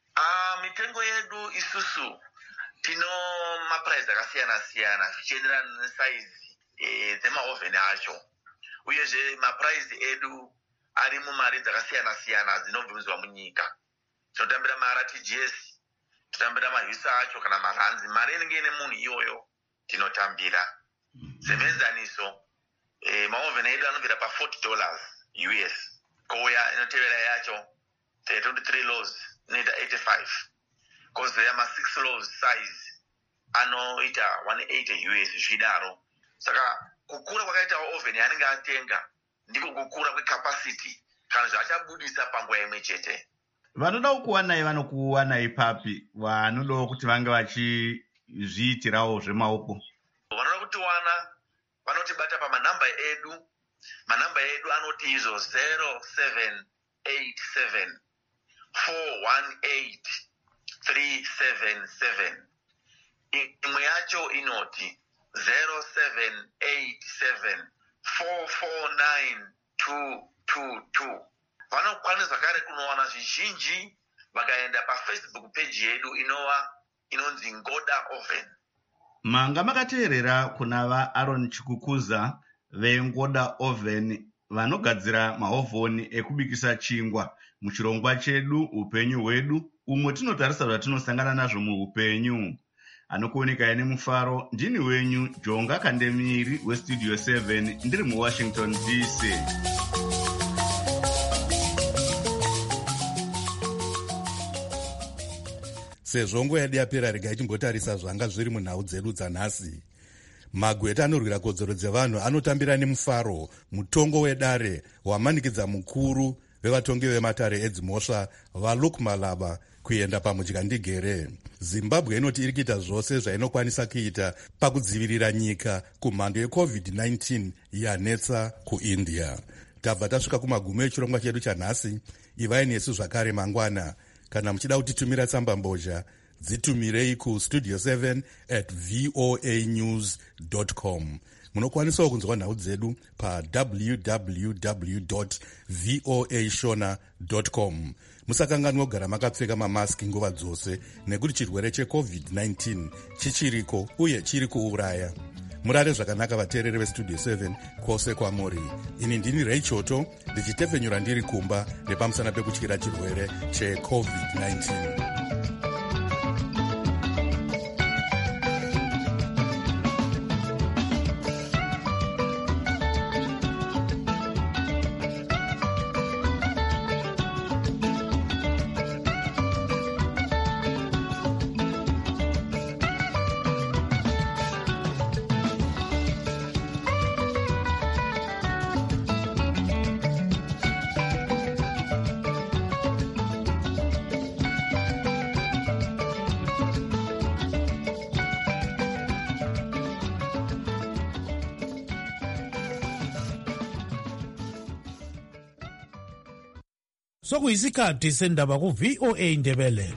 Mitengo yedu isusu tino mapuraizi akasiyana-siyana zvichienderana nesaizi dzemaovheni acho. Uyezve mapuraizi edu ari mumari dzakasiyana-siyana dzinobvumidzwa munyika. Tinotambira maRTGS, tinotambira mahwisa acho kana maranzi. Mari inenge ine munhu iyoyo tinotambira. Semenzaniso, maovheni edu anobvira pa $40 US. Koya inotevera yacho 23 loaves inoita 85. Kozoya ma6 loaves size anoita 180 US zvidaro. Saka kukura kwakaita ovheni yanenge atenga ndiko kukura kwecapacity kana zvachabudisa panguva imwe chete. Vanoda kukuwanai vanokuwanai papi? Vanodawo kuti vange vachizviitirawo zvemaoko? Vanoda kutiwana vanotibata pamanhamba edu. Manhamba edu anoti izvo 0787 418 377. Imwe yacho inoti 0787 449 222. Vanokwanisa zvakare kunowana zvizhinji vakaenda pafacebook page yedu inonzi Ngoda Oven. Manga makateerera kuna vaAron Chikukuza veNgoda Oven vanogadzira maovhoni ekubikisa chingwa muchirongwa chedu upenyu hwedu, umwe tinotarisa zvatinosangana nazvo muupenyu. Anokuonekai nemufaro, ndini wenyu Jonga Kandemiri weStudio 7 ndiri muWashington DC. Sezvo nguva yedu yapera, regai timbotarisa zvanga zviri munhau dzedu dzanhasi. Magweta anorwira kodzero dzevanhu anotambira nemufaro mutongo wedare wamanikidza mukuru vevatongi vematare edzimhosva vaLuke Malaba kuenda pamudya ndigere. Zimbabwe inoti iri kuita zvose zvainokwanisa kuita pakudzivirira nyika kumhando yeCovid-19 yanetsa kuIndia. Tabva tasvika kumagumo echirongwa chedu chanhasi. Ivai nesu zvakare mangwana. Kana muchida kutitumira tsamba mbozha, dzitumirei kustudio 7@voanews.com. Munokwanisawo kunzwa nhau dzedu pa www.voashona.com. Musakanganwa kugara makapfeka mamaski nguva dzose, nekuti chirwere cheCovid-19 chichiriko uye chiri kuuraya. Murare zvakanaka vateereri veStudio 7 kwose kwamuri. Ini ndini Ray Choto ndichitepfenyura ndiri kumba nepamusana pekutyira chirwere cheCovid-19. Sokuyisikhathi sendaba ku-VOA Ndebele.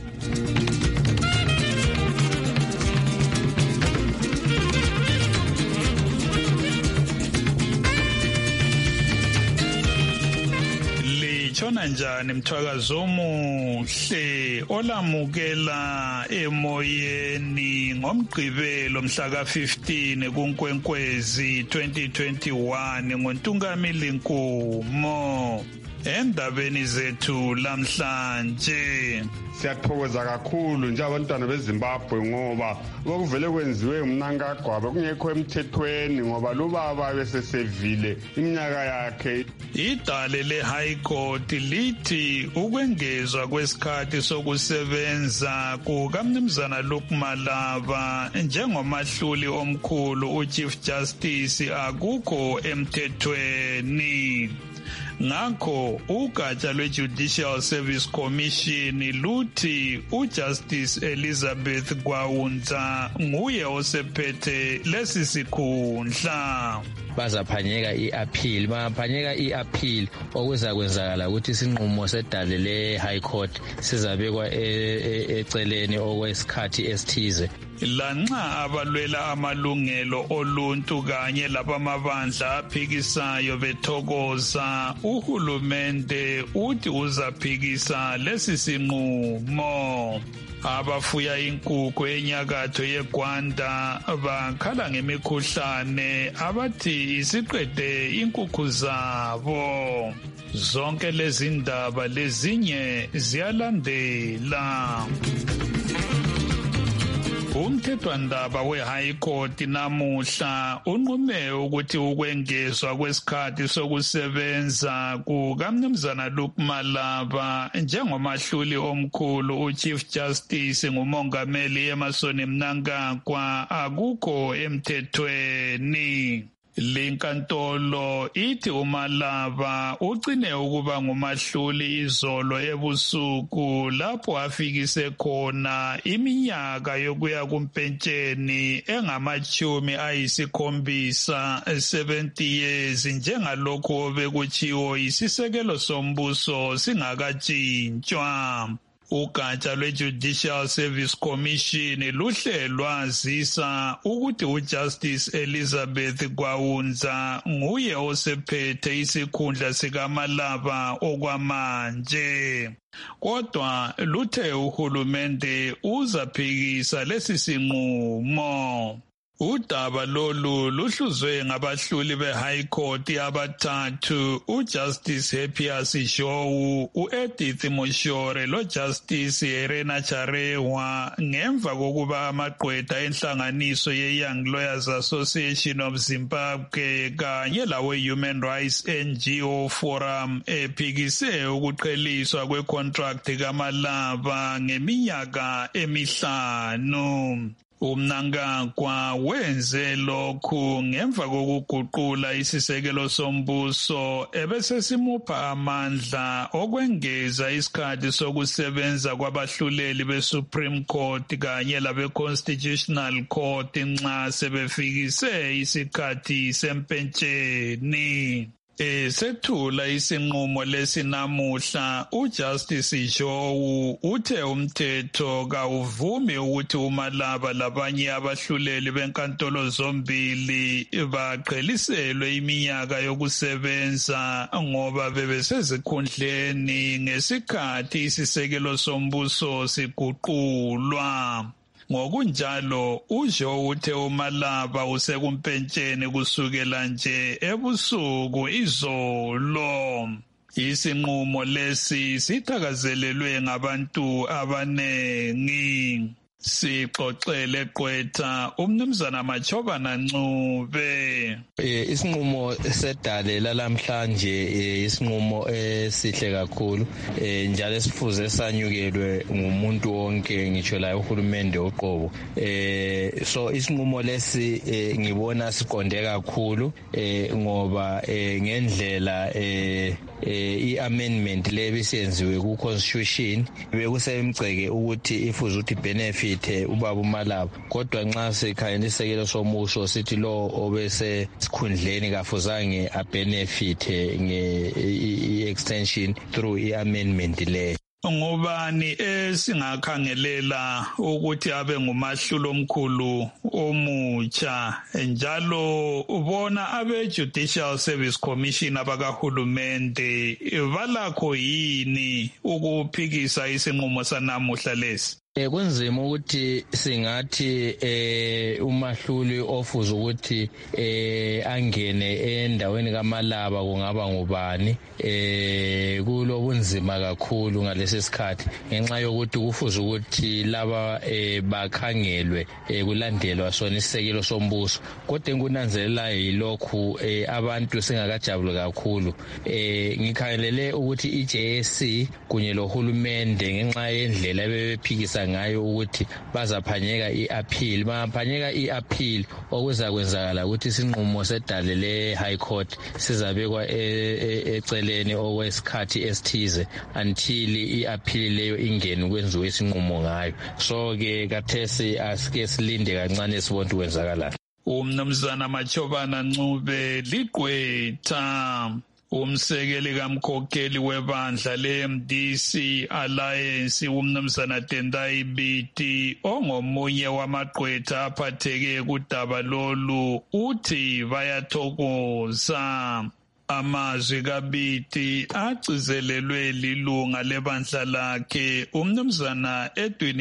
litshona njani mthwakazo omuhle olamukela emoyeni ngomgqibelo mhla ka-15 kuNkwenkwezi 2021 ngoNtungamili Nkumo. Endabeni zethu lamhlanje siyathokoza kakhulu njengabantwana beZimbabwe ngoba okuvele kwenziwe uMnangagwa kungekho emthethweni ngoba lubaba besesevile iminyaka yakhe. Idale le-High Court lithi ukwengezwa kwesikhathi sokusebenza kukaMnumzana Luke Malaba njengomahluli omkhulu uChief Justice akukho emthethweni. Ngakho ugatsha lwe-Judicial Service Commission luthi uJustice Elizabeth Gwawunza nguye osephethe lesi sikhundla. Bazaphanyeka i-appeal bangaphanyeka i-appeal okuza kwenzakala ukuthi isinqumo sedale le-High Court sizabekwa eceleni okwesikhathi esithize. Lanxa abalwela amalungelo oluntu kanye labamabandla aphikisayo bethokoza, uhulumende uthi uzaphikisa lesi sinqumo. Abafuya inkukhu enyakatho yeGwanda bakhala ngemikhuhlane abathi isiqede inkukhu zabo. Zonke lezi ndaba lezinye ziyalandela. Umthethwandaba we-High Court namuhla unqume ukuthi ukwengezwa kwesikhathi sokusebenza kukaMnumzana Luke Malaba njengomahluli omkhulu uChief Justice nguMongameli Emmerson Mnangagwa akukho emthethweni. Linkantolo ithi uMalaba ugcine ukuba ngumahluli izolo ebusuku lapho afikise khona iminyaka yokuya kumpentsheni engama-70 years njengalokho bekutshiwo yisisekelo sombuso singakatshintshwa. Ugatsha lwe-Judicial Service Commission luhle lwazisa ukuthi uJustice Elizabeth Gwawunza nguye osephethe isikhundla sikaMalaba okwamanje. Kodwa luthe uhulumende uzaphikisa lesi sinqumo. Udaba lolu luhluzwe ngabahluli be-High Court abathathu, uJustice Happias Jowu, uEdith Moshore loJustice Helena Charewa ngemva kokuba amagqwetha enhlanganiso ye-Young Lawyers Association of Zimbabwe kanye lawe-Human Rights NGO Forum ephikise ukuqheliswa kwe-contract kaMalaba ngeminyaka 5. uMnangagwa wenze lokhu ngemva kokuguqula isisekelo sombuso ebesesimupha amandla okwengeza isikhathi sokusebenza kwabahluleli beSupreme Court kanye labe-Constitutional Court nxa sebefikise isikhathi sempentsheni. Sethula isinqumo lesinamuhla uJustice Jowu uthe umthetho kawuvumi ukuthi uMalaba labanye abahluleli benkantolo zombili baqheliselwe iminyaka yokusebenza ngoba bebesezikhundleni ngesikhathi isisekelo sombuso siguqulwa. Ngokunjalo uJowu uthe uMalaba usekumpentsheni kusukela nje ebusuku izolo. Isinqumo lesi sithakazelelwe ngabantu abanengi. Sixoxele gqwetha uMnumzana Machobana Ncube. Isinqumo sedale lalamhlanje isinqumo esihle kakhulu njalo esifuze sanyukelwe ngumuntu wonke ngisho la uhulumende oqobo. So isinqumo lesi ngibona siqonde kakhulu ngoba ngendlela i-amendment le bisiyenziwe ku-constitution bekusemgceke ukuthi ifuze ukuthi benefit ubaba uMalaba, kodwa nxa sikhangela isekelo somuso sithi lo obesesikhundleni kafuzange abenefit nge-extension through i-amendment le. ngubani esingakhangelela ukuthi abe ngumahlulo omkhulu omutsha njalo ubona abe-Judicial Service Commission abakahulumende balakho yini ukuphikisa isinqumo sanamuhla lesi? Kunzima ukuthi singathi umahluli ofuza ukuthi angene endaweni kaMalaba kungaba ngubani kulobunzima kakhulu ngalesi sikhathi ngenxa yokuthi kufuza ukuthi laba bakhangelwe kulandelwa sona isisekelo sombuso kodwa enkunanzelela yilokhu abantu singakajabule kakhulu ngikhangelele ukuthi iJSC kunye lohulumende ngenxa yendlela ebephikisa ngayo ukuthi bazaphanyeka i-appeal baphanyeka i-appeal okuzakwenzakala ukuthi isinqumo sedale le-High Court sizabekwa eceleni okwesikhathi esithize until i-appeal leyo ingene kwenziwe isinqumo ngayo. So-ke kathesi asike silinde kancane sibone ukuthi kwenzakalani. Umnumzana Machobana Ncube Ligqwetha umsekeli kamkhokheli webandla le-MDC Alliance umnumzana Tendai Biti ongomunye wamagqwetha aphatheke kudaba lolu uthi bayathokoza. Amazwi kaBiti agcizelelwe lilunga lebandla lakhe umnumzana Edwin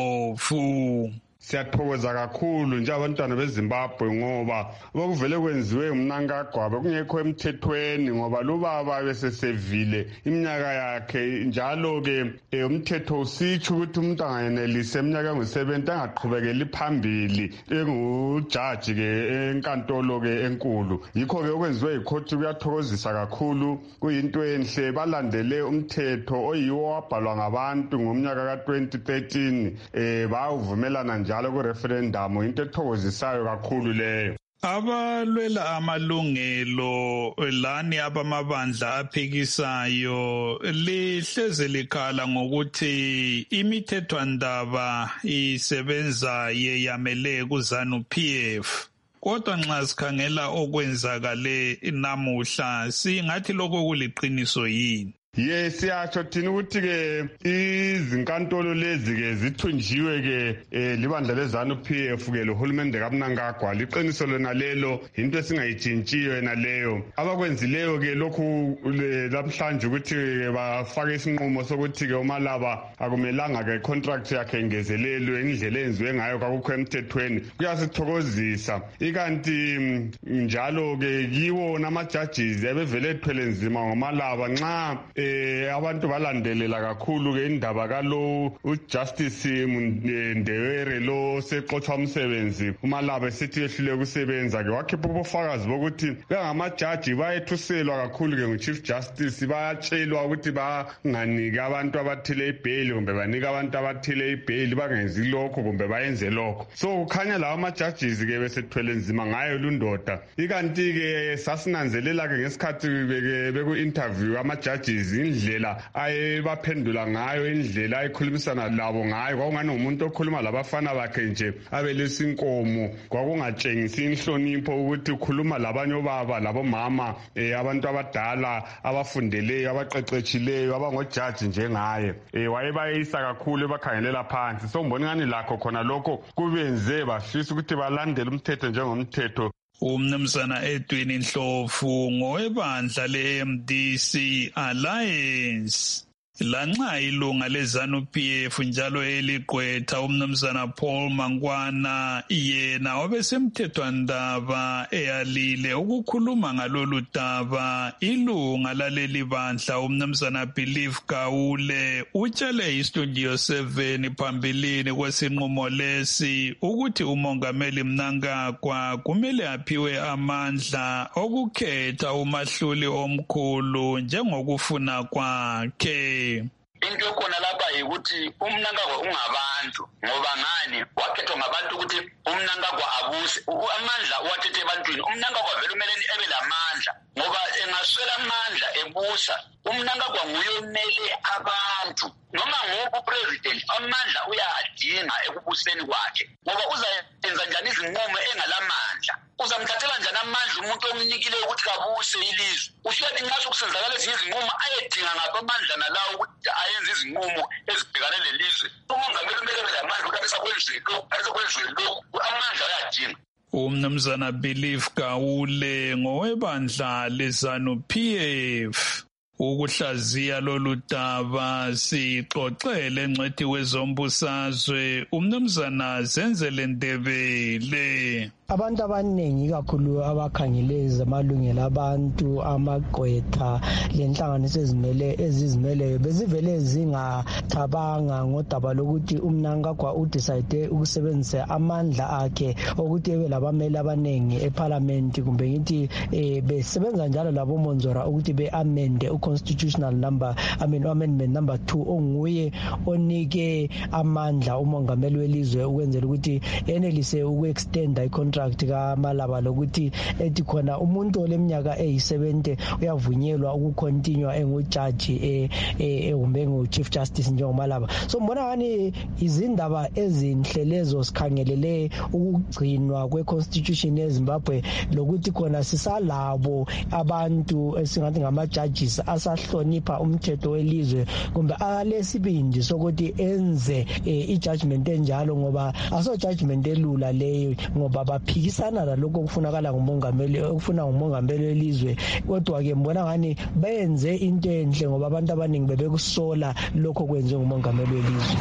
Ndlovu. Siyathokoza kakhulu nje abantwana beZimbabwe ngoba bakuvele kwenziwe uMnangagwa bekungekho emthethweni ngoba lubaba besesevile iminyaka yakhe njalo ke umthetho usitsho ukuthi umuntu angayenelise iminyaka engu-70 angaqhubekeli phambili engujaji ke enkantolo ke enkulu. Yikho ke okwenziwe ikhoti kuyathokozisa kakhulu kuyinto enhle balandele umthetho oyiwo wabhalwa ngabantu ngomnyaka ka-2013 bawuvumelana njalo ku-referendum into ethokozisayo kakhulu leyo. Abalwela amalungelo lani abamabandla aphikisayo lihleze likhala ngokuthi imithethwandaba isebenza yeyamele kuZANU-PF. Kodwa nxa sikhangela okwenzakale namuhla singathi lokho kuliqiniso yini? Yes, siyatsho thina ukuthi ke izinkantolo lezi ke zithunjiwe ke libandla leZANU-PF ke lohulumende kaMnangagwa liqiniso lona lelo into esingayitshintshiyo yena leyo abakwenzileyo ke lokhu lamhlanje ukuthi bafake isinqumo sokuthi ke uMalaba akumelanga ke contract yakhe ingezelelwe indlela enziwe ngayo kakukho emthethweni kuyasithokozisa ikanti njalo ke kiwo nama-judges ebevele ethwele nzima ngoMalaba nxa abantu balandelela kakhulu ke indaba kalo uJustice Ndewere lo sexothwa umsebenzi uMalaba sithi yehlule ukusebenza ke wakhipha ubufakazi bokuthi bengamajaji bayethuselwa kakhulu ke nguChief Justice bayatshelwa ukuthi banganiki abantu abathile ibail kumbe banika abantu abathile ibail bangenzi lokho kumbe bayenze lokho. So kukhanya lawa ama-judges ke besethwele nzima ngayo lundoda ikanti ke sasinanzelela ke ngesikhathi beku-interview ama-judges indlela ayebaphendula ngayo indlela ayikhulumisana labo ngayo kwakungani umuntu okhuluma labafana bakhe nje abelesinkomo kwakungatshengisi inhlonipho ukuthi ukhuluma labanye obaba labomama abantu abadala abafundeleyo abaqeqetshileyo abangojaji njengaye wayebayisa kakhulu bakhangelela phansi so ngibona ngani lakho khona lokho kubenze bafisa ukuthi balandele umthetho njengomthetho. Umnumzana Edwin Ndlovu ngowebandla le-MDC Alliance. Lanxa ilunga leZANU-PF njalo eligqwetha umnumzana Paul Mangwana yena obesemthethwandaba eyalile ukukhuluma ngalolu daba ilunga laleli bandla umnumzana Believe Gawule utshele iStudio 7 phambilini kwesinqumo lesi ukuthi umongameli Mnangagwa kumele aphiwe amandla okukhetha umahluli omkhulu njengokufuna kwakhe. Into yokhona lapha yikuthi uMnangagwa ungabantu ngoba ngani wakhethwa ngabantu ukuthi uMnangagwa abuse amandla uwathethe ebantwini. uMnangagwa vele kumele ebe lamandla ngoba engaswela amandla ebusa uMnangagwa nguye omele abantu noma nguphi upresident amandla uyadinga ekubuseni kwakhe ngoba uzayenza njani izinqumo engalamandla uzamthathela njani amandla umuntu omnikile ukuthi kabuse ilizwe ufika ningasho kusenzakala ezinye izinqumo ayedinga ngapha amandla nalawo ukuthi ayenze izinqumo ezibhekane lelizwe umongameli kumele amandla ukuthi abesakwenzwe lokhu amandla ayadinga. Umnumzana Belief Gawule ngowebandla leZANU-PF. Ukuhlaziya lolu daba sixoxele ngcwethi wezombusazwe umnumzana Zenzele Ndebele. Abantu abaningi kakhulu abakhangele zamalungelo abantu amagqwetha lenhlanganiso ezizimeleyo bezivele zingathabanga ngodaba lokuthi uMnangagwa udecide ukusebenzisa amandla akhe ukuthi ebe labameli abaningi eParliament kumbe ngithi besebenza njalo labo Monzora ukuthi beamende uconstitutional amendment number 2 onguye onike amandla umongameli welizwe ukwenzela ukuthi enelise ukuextenda contract kaMalaba lokuthi ethi khona umuntu oleminyaka eyi70 uyavunyelwa ukucontinue engujaji ehumbe ngu-Chief Justice njengoMalaba. So mbona ngani izindaba ezinhlelezo sikhangelele ukugcinwa kwe-constitution eZimbabwe lokuthi khona sisalabo abantu esingathi ngama-judges asahlonipha umthetho welizwe kumbe alesibindi sokuthi enze i-judgment enjalo ngoba aso-judgment elula leyo ngoba baphikisana lalokho okufunakala ngumongameli okufuna ngumongameli welizwe kodwa-ke mbona ngani benze into enhle ngoba abantu abaningi bebekusola lokho kwenziwe ngumongameli welizwe.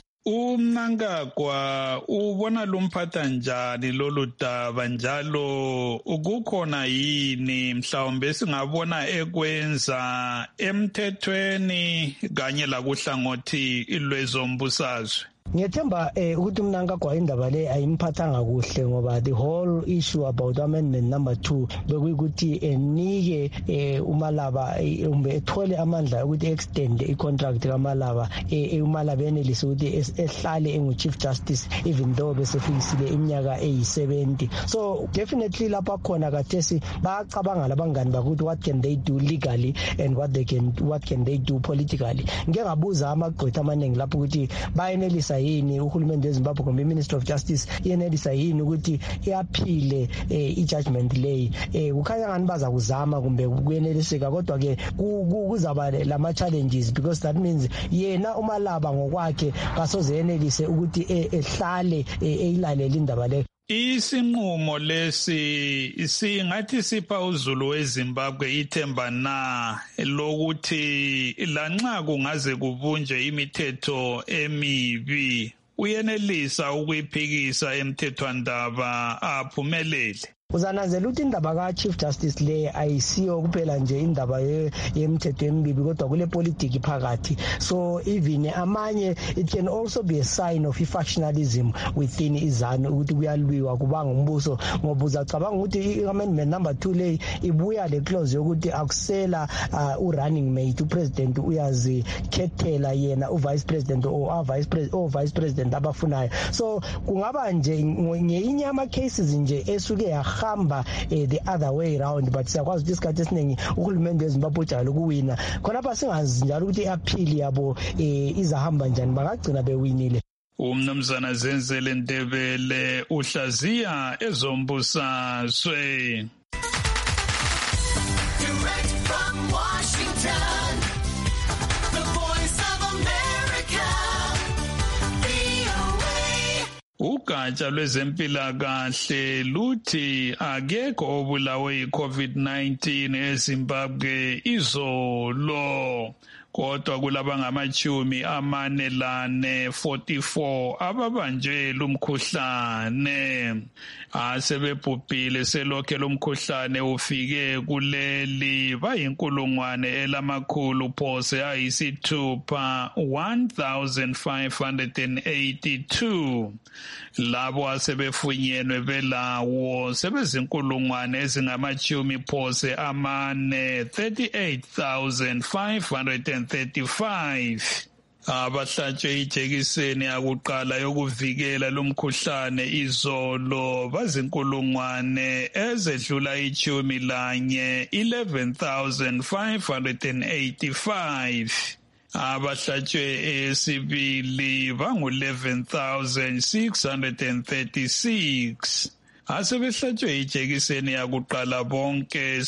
uMnangagwa ubona lumphatha njani lolu daba njalo kukhona yini mhlawumbe esingabona ekwenza emthethweni kanye lakuhlangothi lwezombusazwe? Ngiyethemba ukuthi uMnangagwa indaba le ayimphathanga kuhle ngoba the whole issue about amendment number 2 bekuyikuthi enike uMalaba umbe ethole amandla ukuthi extend i-contract kaMalaba uMalaba enelise ukuthi ehlale engu-Chief Justice even though besefikisile iminyaka eyi70. So definitely lapha khona kathesi bayacabanga labangani bakuthi what can they do legally and what can they do politically. Ngeke ngabuza amagqwetha amaningi lapho ukuthi bayenelisa yini uhulumende weZimbabwe kumbe iMinistry of Justice yenelisa yini ukuthi iyaphile i-judgment leyi kukhanya ngani baza kuzama kumbe kuyeneliseka kodwa-ke kuzaba lama-challenges because that means yena uMalaba ngokwakhe kasoze yenelise ukuthi ehlale eyilalele indaba leyo. Isinqumo lesi singathi sipha uZulu weZimbabwe ithemba na lokuthi lanxa kungaze kubunjwe imithetho emibi uyenelisa ukuyiphikisa emthethwandaba aphumelele. Uzananzela ukuthi indaba ka-Chief Justice le ayisiyo kuphela nje indaba yemthetho emibi kodwa kule politiki phakathi. So even amanye it can also be a sign of factionalism within iZANU ukuthi kuyalwiwa kubanga umbuso ngoba uzacabanga ukuthi i-amendment number 2 le ibuya le clause yokuthi akusela u-running mate upresident uyazikhethela yena u-vice president or vice president abafunayo. So kungaba nje ngeyinye ama-cases nje esuke hamba the other way around but siyakwazi ukuthi isikhathi esiningi uhulumende weZimbabwe ujayele ukuwina khonapha singazi njalo ukuthi i-appeal yabo izahamba njani bangagcina bewinile. Umnumzana Zenzele Ndebele uhlaziya ezombusazwe. Ugatsha lwezempilakahle luthi akekho obulawe yi-COVID-19 eZimbabwe izolo kodwa kulaba ngama-44 ababanjwe lumkhuhlane asebebhubhile selokhe lumkhuhlane ufike kuleli bayinkulungwane elamakhulu phose ayisithupha 1582 labo asebefunyenwe belawo sebezinkulungwane ezingamachumi phose amane 38,535 abahlatshwe ijekiseni yakuqala yokuvikela lumkhuhlane izolo bazinkulungwane ezedlula 11,585 abahlatshwe eyesibili bangu-11,636 asebehlatshwe ijekiseni yakuqala bonke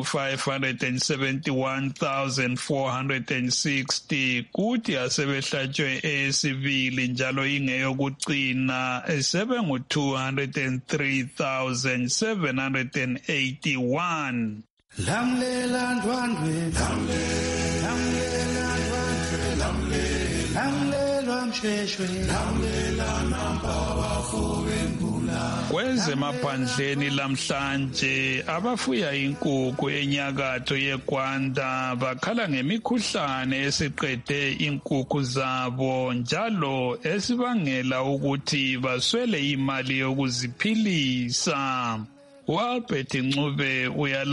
sebengu-571,460 kuthi asebehlatshwe eyesibili njalo ingeyokucina sebengu-203,781. Lamlela ndwandwe lamlela msheshwe lamlela nampabafubengula. Kwezemaphandleni lamhlanje abafuya inkukhu enyakatho yeGwanda bakhala ngemikhuhlane esiqede inkukhu zabo njalo esibangela ukuthi baswele imali yokuziphilisa. Walbert Ncube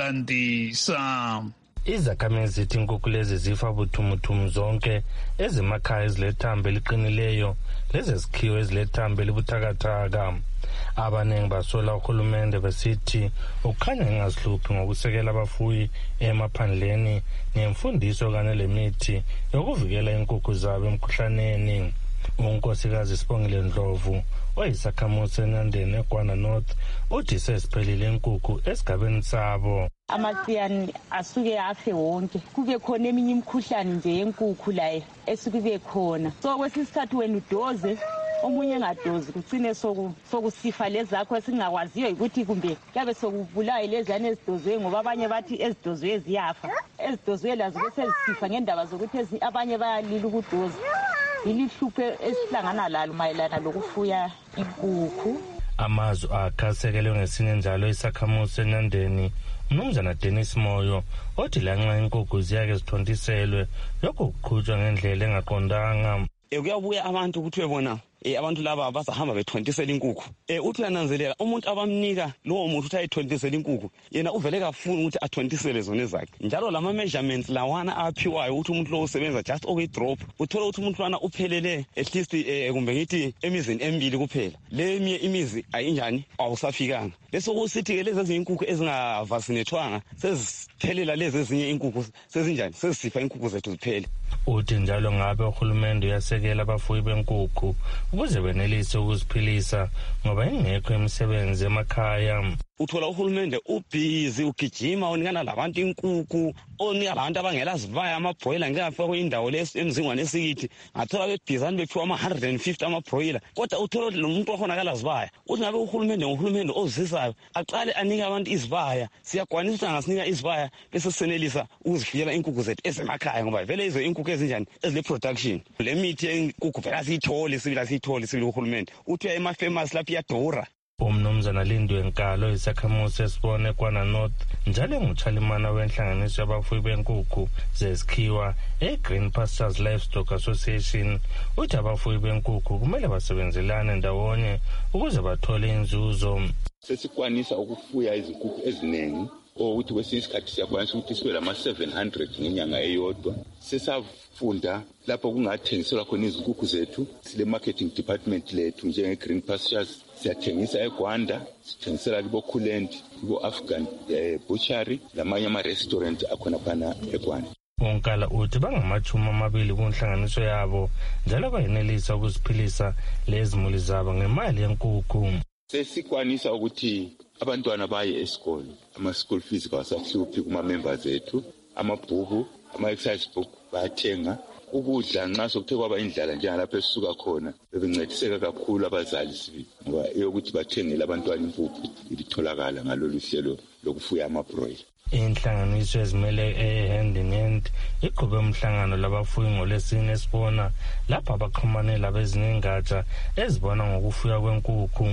uyalandisa. Izakhamizi zithi inkukhu lezi zifa buthumuthum zonke ezemakhaya ezilethambo eliqinileyo lezezikhiwo ezilethambo elibuthakathaka. Abaningi basola uhulumende besithi ukhanya engazihluphi ngokusekela abafuyi emaphandleni nemfundiso kanye lemithi yokuvikela inkukhu zabo emkhuhlaneni. Unkosikazi Sibongile Ndlovu oyisakhamuzi eNandeni eGwana North uthi sesiphelile inkukhu esigabeni sabo. Amasiyani asuke afe wonke, kube khona eminye imikhuhlane nje yenkukhu la esukube khona. So kwesisikhathi wena udoze omunye engadozi kucine sokusifa lezakho esingakwaziyo ukuthi kumbe kuyabe sokubulaye lezane ezidozwe ngoba abanye bathi ezidozwe ziyafa. Ezidozwe lazo bese zisifa ngendaba zokuthi abanye bayalila ukudoza. Ilihluphe esihlangana lalo mayelana lokufuya inkukhu. Amazwi akhasekelwe ngesinye njalo isakhamuzi eNandeni uMnumzana Dennis Moyo othi lanxa inkukhu ziyake zithontiselwe lokho kuqhutshwa ngendlela engaqondanga. Kuyabuya abantu ukuthi bona abantu laba bazahamba bethontisela inkukhu. Uthi uyananzelela umuntu abamnika lowo muntu uthi ayithontisela inkukhu yena uvele kafuni ukuthi athontisele zona zakhe. Njalo lama measurements lawana aphiwayo ukuthi umuntu lo usebenza just okwi-drop uthola ukuthi umuntu lwana uphelele at least kumbe ngithi emizini embili kuphela. Le eminye imizi ayinjani awusafikanga. Bese kusithi ke lezi ezinye inkukhu ezingavasinethwanga seziphelela lezi ezinye inkukhu sezinjani sezisifa inkukhu zethu ziphele. Uthi njalo ngabe uhulumende uyasekela abafuyi benkukhu ukuze benelise ukuziphilisa ngoba ingekho imisebenzi emakhaya. Uthola uhulumende ubhizi ugijima unikana labantu inkukhu onika labantu abangela zivaya amabroiler ngiyafaka indawo lesi emzingwane esikithi ngathola bebhizani bephiwa ama-150 amabroiler kodwa uthola lo muntu wakhonakala zivaya uthi ngabe uhulumende ozisayo aqale anike abantu izivaya siyakwanisa ukuthi angasinika izivaya bese senelisa ukuzifikela inkukhu zethu ezemakhaya ngoba vele izo inkukhu ezinjani ezile-production. Le mithi yenkukhu vele asiyitholi uhulumende uthi uya emafemasi lapho iyadura. Umnumzana Lindwe Nkalo isakhamuzi esibone eGwana North njalo engutshalimana wenhlanganiso yabafuyi benkukhu zesikhiwa eGreen Pastures Livestock Association uthi abafuyi benkukhu kumele basebenzelane ndawonye ukuze bathole inzuzo. Sesikwanisa ukufuya izinkukhu eziningi ukuthi kwesinye isikhathi siyakwanisa ukuthi sibe lama-700 ngenyanga eyodwa. Sesafunda lapho kungathengiselwa khona izinkukhu zethu. Sile marketing department lethu njenge-Green Pastures siyathengisa eGwanda, sithengisela kibo-Kuland, kibo-Afghan butchery lamanye ama-restaurant akhona phana eGwanda. Unkala uthi bangama-20 kunhlanganiso yabo njalo bayenelisa ukuziphilisa lezi muli zabo ngemali yenkukhu. Sesikwanisa ukuthi abantwana baye esikolo, ama-school fees kawasahluphi kuma-members ethu, amabhuku, ama-exercise book bayathenga. Ukudla nxa sokuthe kwaba indlala njengalapho esisuka khona bebencediseka kakhulu abazali sibili ngoba eyokuthi bathengele abantwana impuphu ibitholakala ngalolu hlelo lokufuya amabroiler. Inhlanganiso ezimele e-hand in hand iqhube umhlangano labafuyi ngoLwesine esibona lapho abaxhumane labezinye ingatsha ezibona ngokufuya kwenkukhu.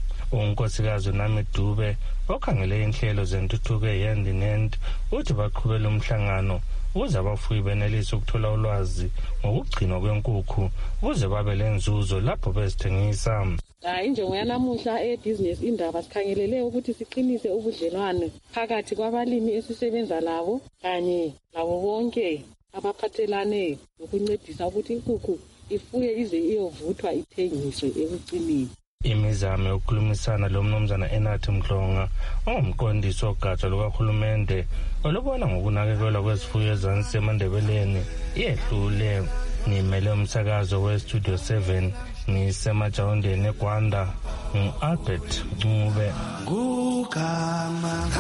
Unkosikazi Nami Dube okhangele inhlelo zentuthuko e-hand in hand uthi baqhubela umhlangano ukuze abafuyi benelise ukuthola ulwazi ngokugcinwa kwenkukhu ukuze babe lenzuzo lapho bezithengisa. Injongo yanamuhla ebhizinesi indaba sikhangelele ukuthi siqinise ubudlelwane phakathi kwabalimi esisebenza labo kanye labo bonke abaphathelane nokuncedisa ukuthi inkukhu ifuye ize iyovuthwa ithengiswe ekucineni. Imizamo yokukhulumisana lo mnumzana Enathi Mhlonga ongumqondisi wogatsha lukahulumende olubona ngokunakekelwa kwezifuyo ezansi eMandebeleni yehlule. Ngimele umsakazo we-Studio 7 ngisemajawundeni eGwanda ngu-Albert Ncube. Gugama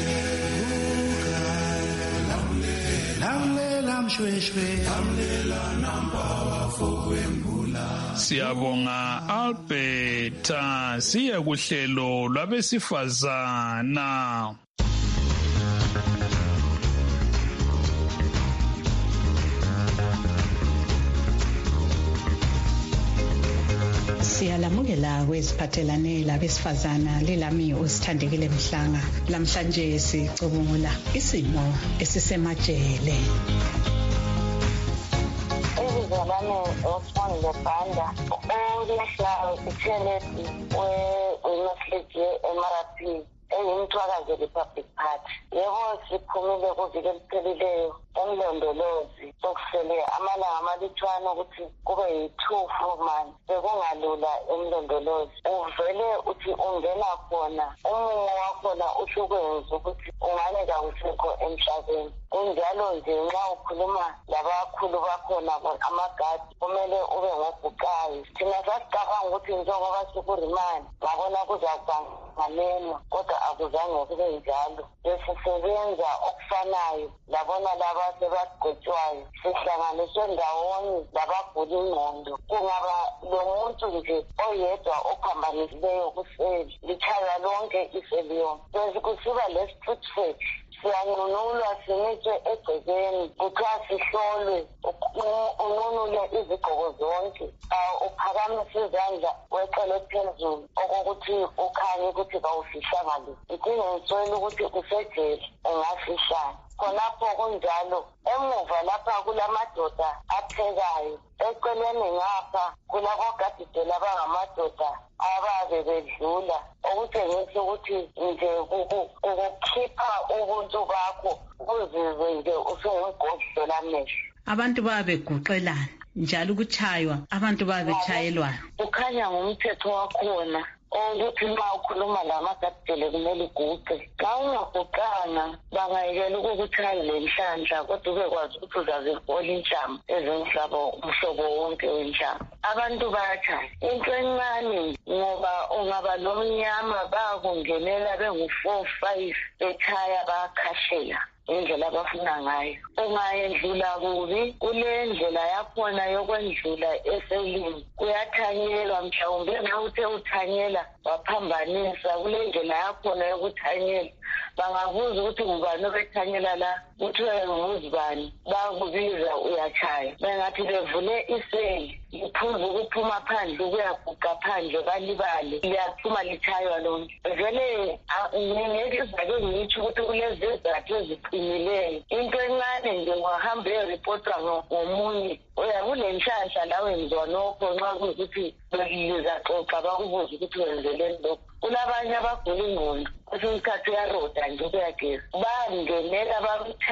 lamlela mshweshwe lamlela namba wafowembula. Siyabonga Albert. Siye kuhlelo lwabesifazana. Siyalamukela kweziphathelane labesifazana lelami usithandekile Mhlanga. Lamhlanje sicubungula isimo esisemajele. Izizalwane Osman Lebanda, o-National Secretary we-University MRP, eyimthwakazi Republic Party. Yebo siphumile kuviki eliphelileyo umlondolozi sokusele amalanga amalutshwana ukuthi kube yi-2 months bekungalula emlondolozi. Uvele uthi ungena khona umumo wakhona uhlukwenza ukuthi ungane kawusekho emhlabeni. Kunjalo nje nxa ukhuluma labakhulu bakhona amagadi kumele ube ngoguqayo. Thina sasicabanga ukuthi njengoba sikurimani ngabona kuzakubanganeno kodwa akuzange kube njalo. Besisebenza okufanayo labona laba sebagqotshwayo sihlanganiswe ndawonye labagula ingqondo. Kungaba lo muntu nje oyedwa ophambanisileyo kuseli lichaya lonke iseli yonke. Besikusiba le-street search siyanqunulwa simiswe egcekeni kuthiwa sihlolwe unqunule izigqoko zonke uphakamise izandla weqele phezulu okokuthi ukhanye ukuthi kawufihlanga le. Ikingengiswela ukuthi usejele ungafihlanga. Khonapho kunjalo emuva lapha kulamadoda aphekayo eceleni ngapha kulabogadidela abangamadoda ababe bedlula okutshengisa ukuthi nje ukukhipha ubuntu bakho uzizwe nje usungumgodlo lamehlo. Abantu babeguqelana njalo ukuchaywa abantu babechayelwana. Ukhanya ngumthetho wakhona ukuthi nxa ukhuluma lamagadidele kumele uguqe. Xa ungaguqanga bangayekela ukukuchayela inhlanhla kodwa ubekwazi ukuthi uzazihola inhlamba ezimhlaba umhlobo wonke wenhlamba. Abantu bayachaya into encane ngoba ungaba lomnyama bakungenela bengu-4, 5 bechaya bayakhahlela indlela abafuna ngayo. Ungayendlula kubi kule ndlela yakhona yokwendlula eselini kuyathanyelwa mhlawumbe nxa uthe uthanyela waphambanisa kule ndlela yakhona yokuthanyela bangabuza ukuthi ngubani obethanyela la kuthiwe nguzibani bakubiza uyachaya. Bengathi bevule iseli liphuza ukuphuma phandle ukuyaguqa phandle balibale liyaphuma lichaywa lonke. Vele ngeke izake ngitsho ukuthi kulezi izathu eziqinileyo. Into encane nje ngahamba eyeripotwa ngomunye kule nhlahla la wenziwa nokho nxa kuyukuthi belizaxoxa bakubuza ukuthi wenzeleni lokho. Kulabanye abagula ingqondo kwesinye isikhathi uyaroda nje ukuyageza bangenela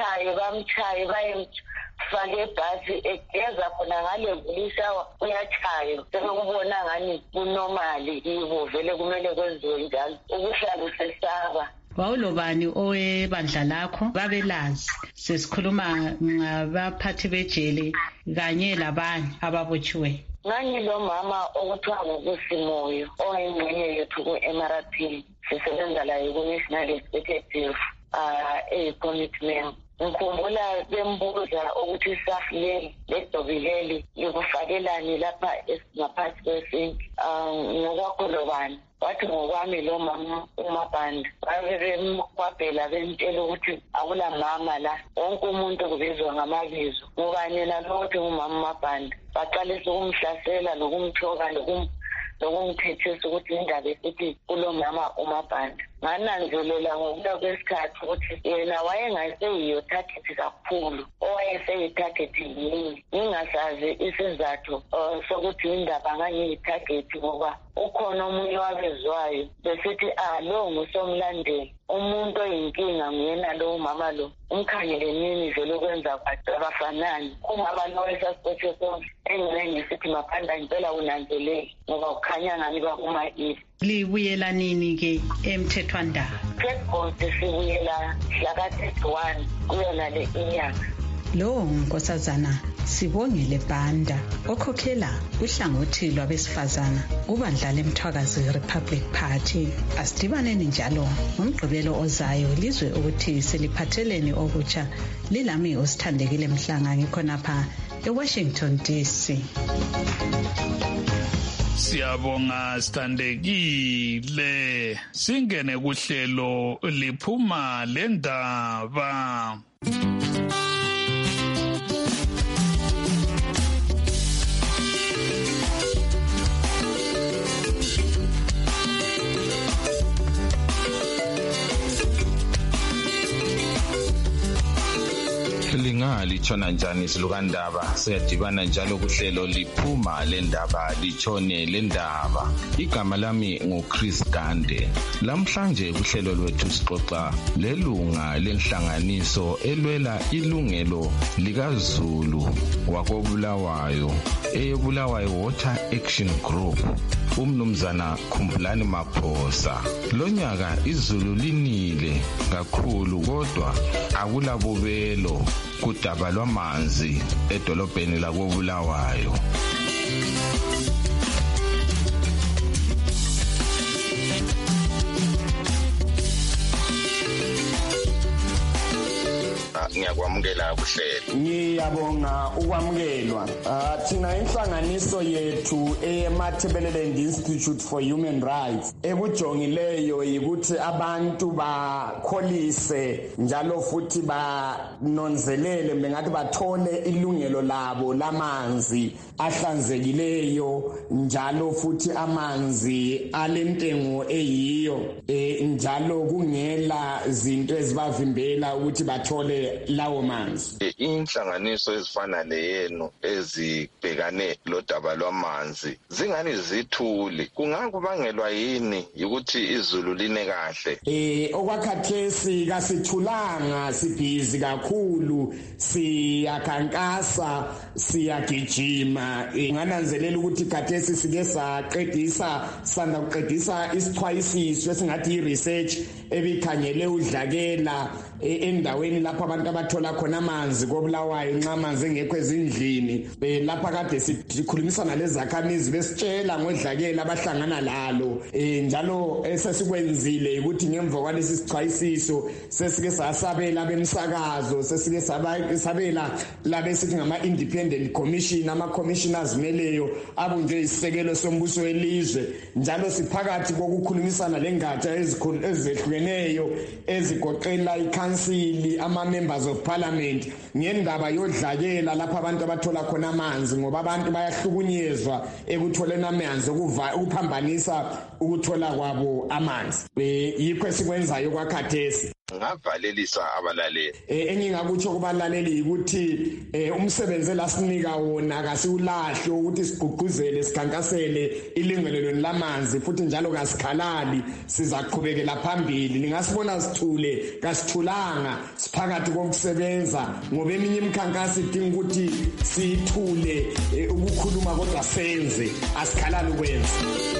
bamchaye bayemfake ebhasi egeza khona ngale vulishawa uyachayo sebekubona ngani kunomali kibo vele kumele kwenziwe njalo ukuhlala usesaba. Wawulobani owebandla lakho babelazi sesikhuluma ngabaphathi bejele kanye labanye ababotshiweyo? Ngangilomama okuthiwa nguKusimoyo oyingxenye yethu ku-MRP sisebenza layo ku-National Executive commitment. Ngikhumbula bembuza ukuthi isafu leli ledobileli likufakelani lapha ngaphansi kwesinki ngokwakholobani. Wathi ngokwami lo mama uMabhanda babemkwabhela bemtshela ukuthi akula mama la wonke umuntu kubizwa ngamabizo ngubani nalokuthi ngumama uMabhanda. Baqalisa ukumhlasela nokumthoka nokumthethisa ukuthi indaba esithi kulo mama uMabhanda. Ngananzelela ngokuya kwesikhathi ukuthi yena wayengaseyiyo target kakhulu owayeseyi-target yini. Ngingasazi isizathu sokuthi indaba ngangiyi-target ngoba ukhona omunye wabezwayo besithi lo ngusomlandeli umuntu oyinkinga nguyena lo umama lo umkhangele nini vele ukwenza kwakhe abafanani umama lo esasiphethe sonke engisithi maphanda ngicela unanzelele ngoba ukhanya ngani bakuma-isi. Libuyela nini ke emthethwandaba? Kebhodi sibuyela hlaka-31 kuyona le inyanga. Lo nkosazana Sibongile Banda okhokhela uhlangothi lwabesifazana kubandla leMthwakazi Republic Party. Asidibaneni njalo ngomgqibelo ozayo lizwe ukuthi seliphatheleni okutsha. Lilami osithandekile Mhlanga ngikhonapha eWashington DC. Siyabonga sithandekile. Singene kuhlelo liphuma lendaba. Litshona njani silukandaba siyadibana njalo kuhlelo liphuma lendaba litshone lendaba. Igama lami nguChris Gande. Lamhlanje kuhlelo lwethu sixoxa lelunga lenhlanganiso elwela ilungelo likaZulu wakobulawayo eBulawayo Water Action Group. Umnumzana Khumbulani Maphosa. Lonyaka izulu linile kakhulu kodwa akulabobelo kudaba lwamanzi edolobheni lakobulawayo. Ngiyakwamukela kuhlelo. Ngiyabonga ukwamukelwa. Thina inhlanganiso yethu eMathebelele Institute for Human Rights ekujongileyo ukuthi abantu bakholise njalo futhi banonzelele bengathi bathole ilungelo labo lamanzi ahlanzekileyo njalo futhi amanzi alentengo eyiyo njalo kungela zinto ezibavimbela ukuthi bathole lawo manzi. Inhlanganiso ezifana leyenu ezibhekane lodaba lwamanzi zingani zithuli kungakubangelwa yini ukuthi izulu line kahle? Okwakhathesi kasithulanga sibhizi kakhulu siyakhankasa siyagijima ngananzelela ukuthi khathesi sike sanda kuqedisa isixwayisiso esingathi i-research ebikhangele udlakela endaweni lapha abantu abathola khona amanzi kobulawayo nxa amanzi engekho ezindlini lapha kade sikhulumisana lezakhamizi besitshela ngodlakela abahlangana lalo njalo esesikwenzile ukuthi ngemva kwalesi sixwayisiso sesike sasabela bemsakazo sesike sabela labesithi ngama-independent commission ama-commissioners meleyo abunjwe isisekelo sombuso welizwe njalo siphakathi kokukhulumisana lengatsha ezehlukeneyo ezigoqela ikhansili ama-members of parliament ngendaba yodlakela lapha abantu abathola khona amanzi ngoba abantu bayahlukunyezwa ekutholeni amanzi ukuphambanisa ukuthola kwabo amanzi yikho esikwenzayo kwakhathesi. Ngavalelisa abalaleli. Engingakutsho kubalaleli ukuthi umsebenzi lasinika wona kasiwulahle ukuthi sigqugquzele sikhankasele ilungelo lamanzi futhi njalo kasikhalali sizaqhubekela phambili. Ningasibona sithule kasithulanga siphakathi kokusebenza ngoba eminye imikhankaso idinga ukuthi sithule ukukhuluma kodwa senze asikhalali ukwenza.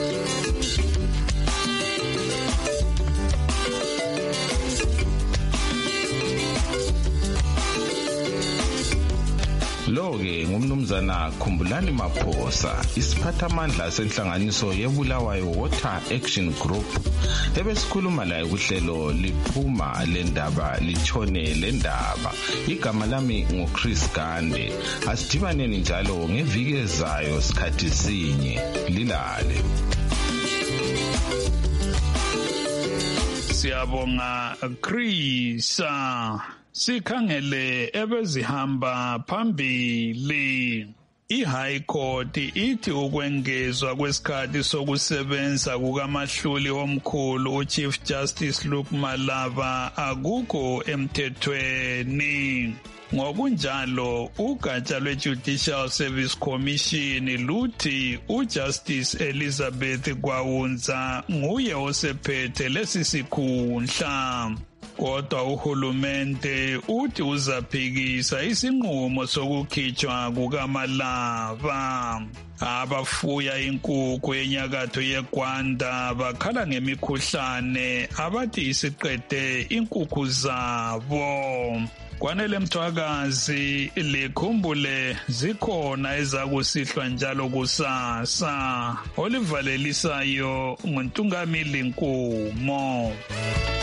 Lo-ke ngumnumzana Khumbulani Maphosa, isiphathamandla senhlanganiso yeBulawayo Water Action Group. Ebesikhuluma laye kuhlelo liphuma lendaba litshone lendaba. Igama lami nguChris Gande. Asidibaneni njalo ngeviki ezayo sikhathi sinye. Lilale. Siyabonga Chris. Sikhangele ebezihamba phambili. i-High Court ithi ukwengezwa kwesikhathi sokusebenza kukamahluli omkhulu uChief Justice Luke Malaba akukho emthethweni. Ngokunjalo ugatsha lwe-Judicial Service Commission luthi uJustice Elizabeth Gwawunza nguye osephethe lesi sikhundla. Kodwa uhulumende uthi uzaphikisa isinqumo sokukhitshwa kukaMalaba. Abafuya inkukhu enyakatho yeGwanda bakhala ngemikhuhlane abathi isiqede inkukhu zabo. Kwanele Mthwakazi likhumbule zikhona ezakusihlwa njalo kusasa. Olivalelisayo nguNtungamili Nkumo.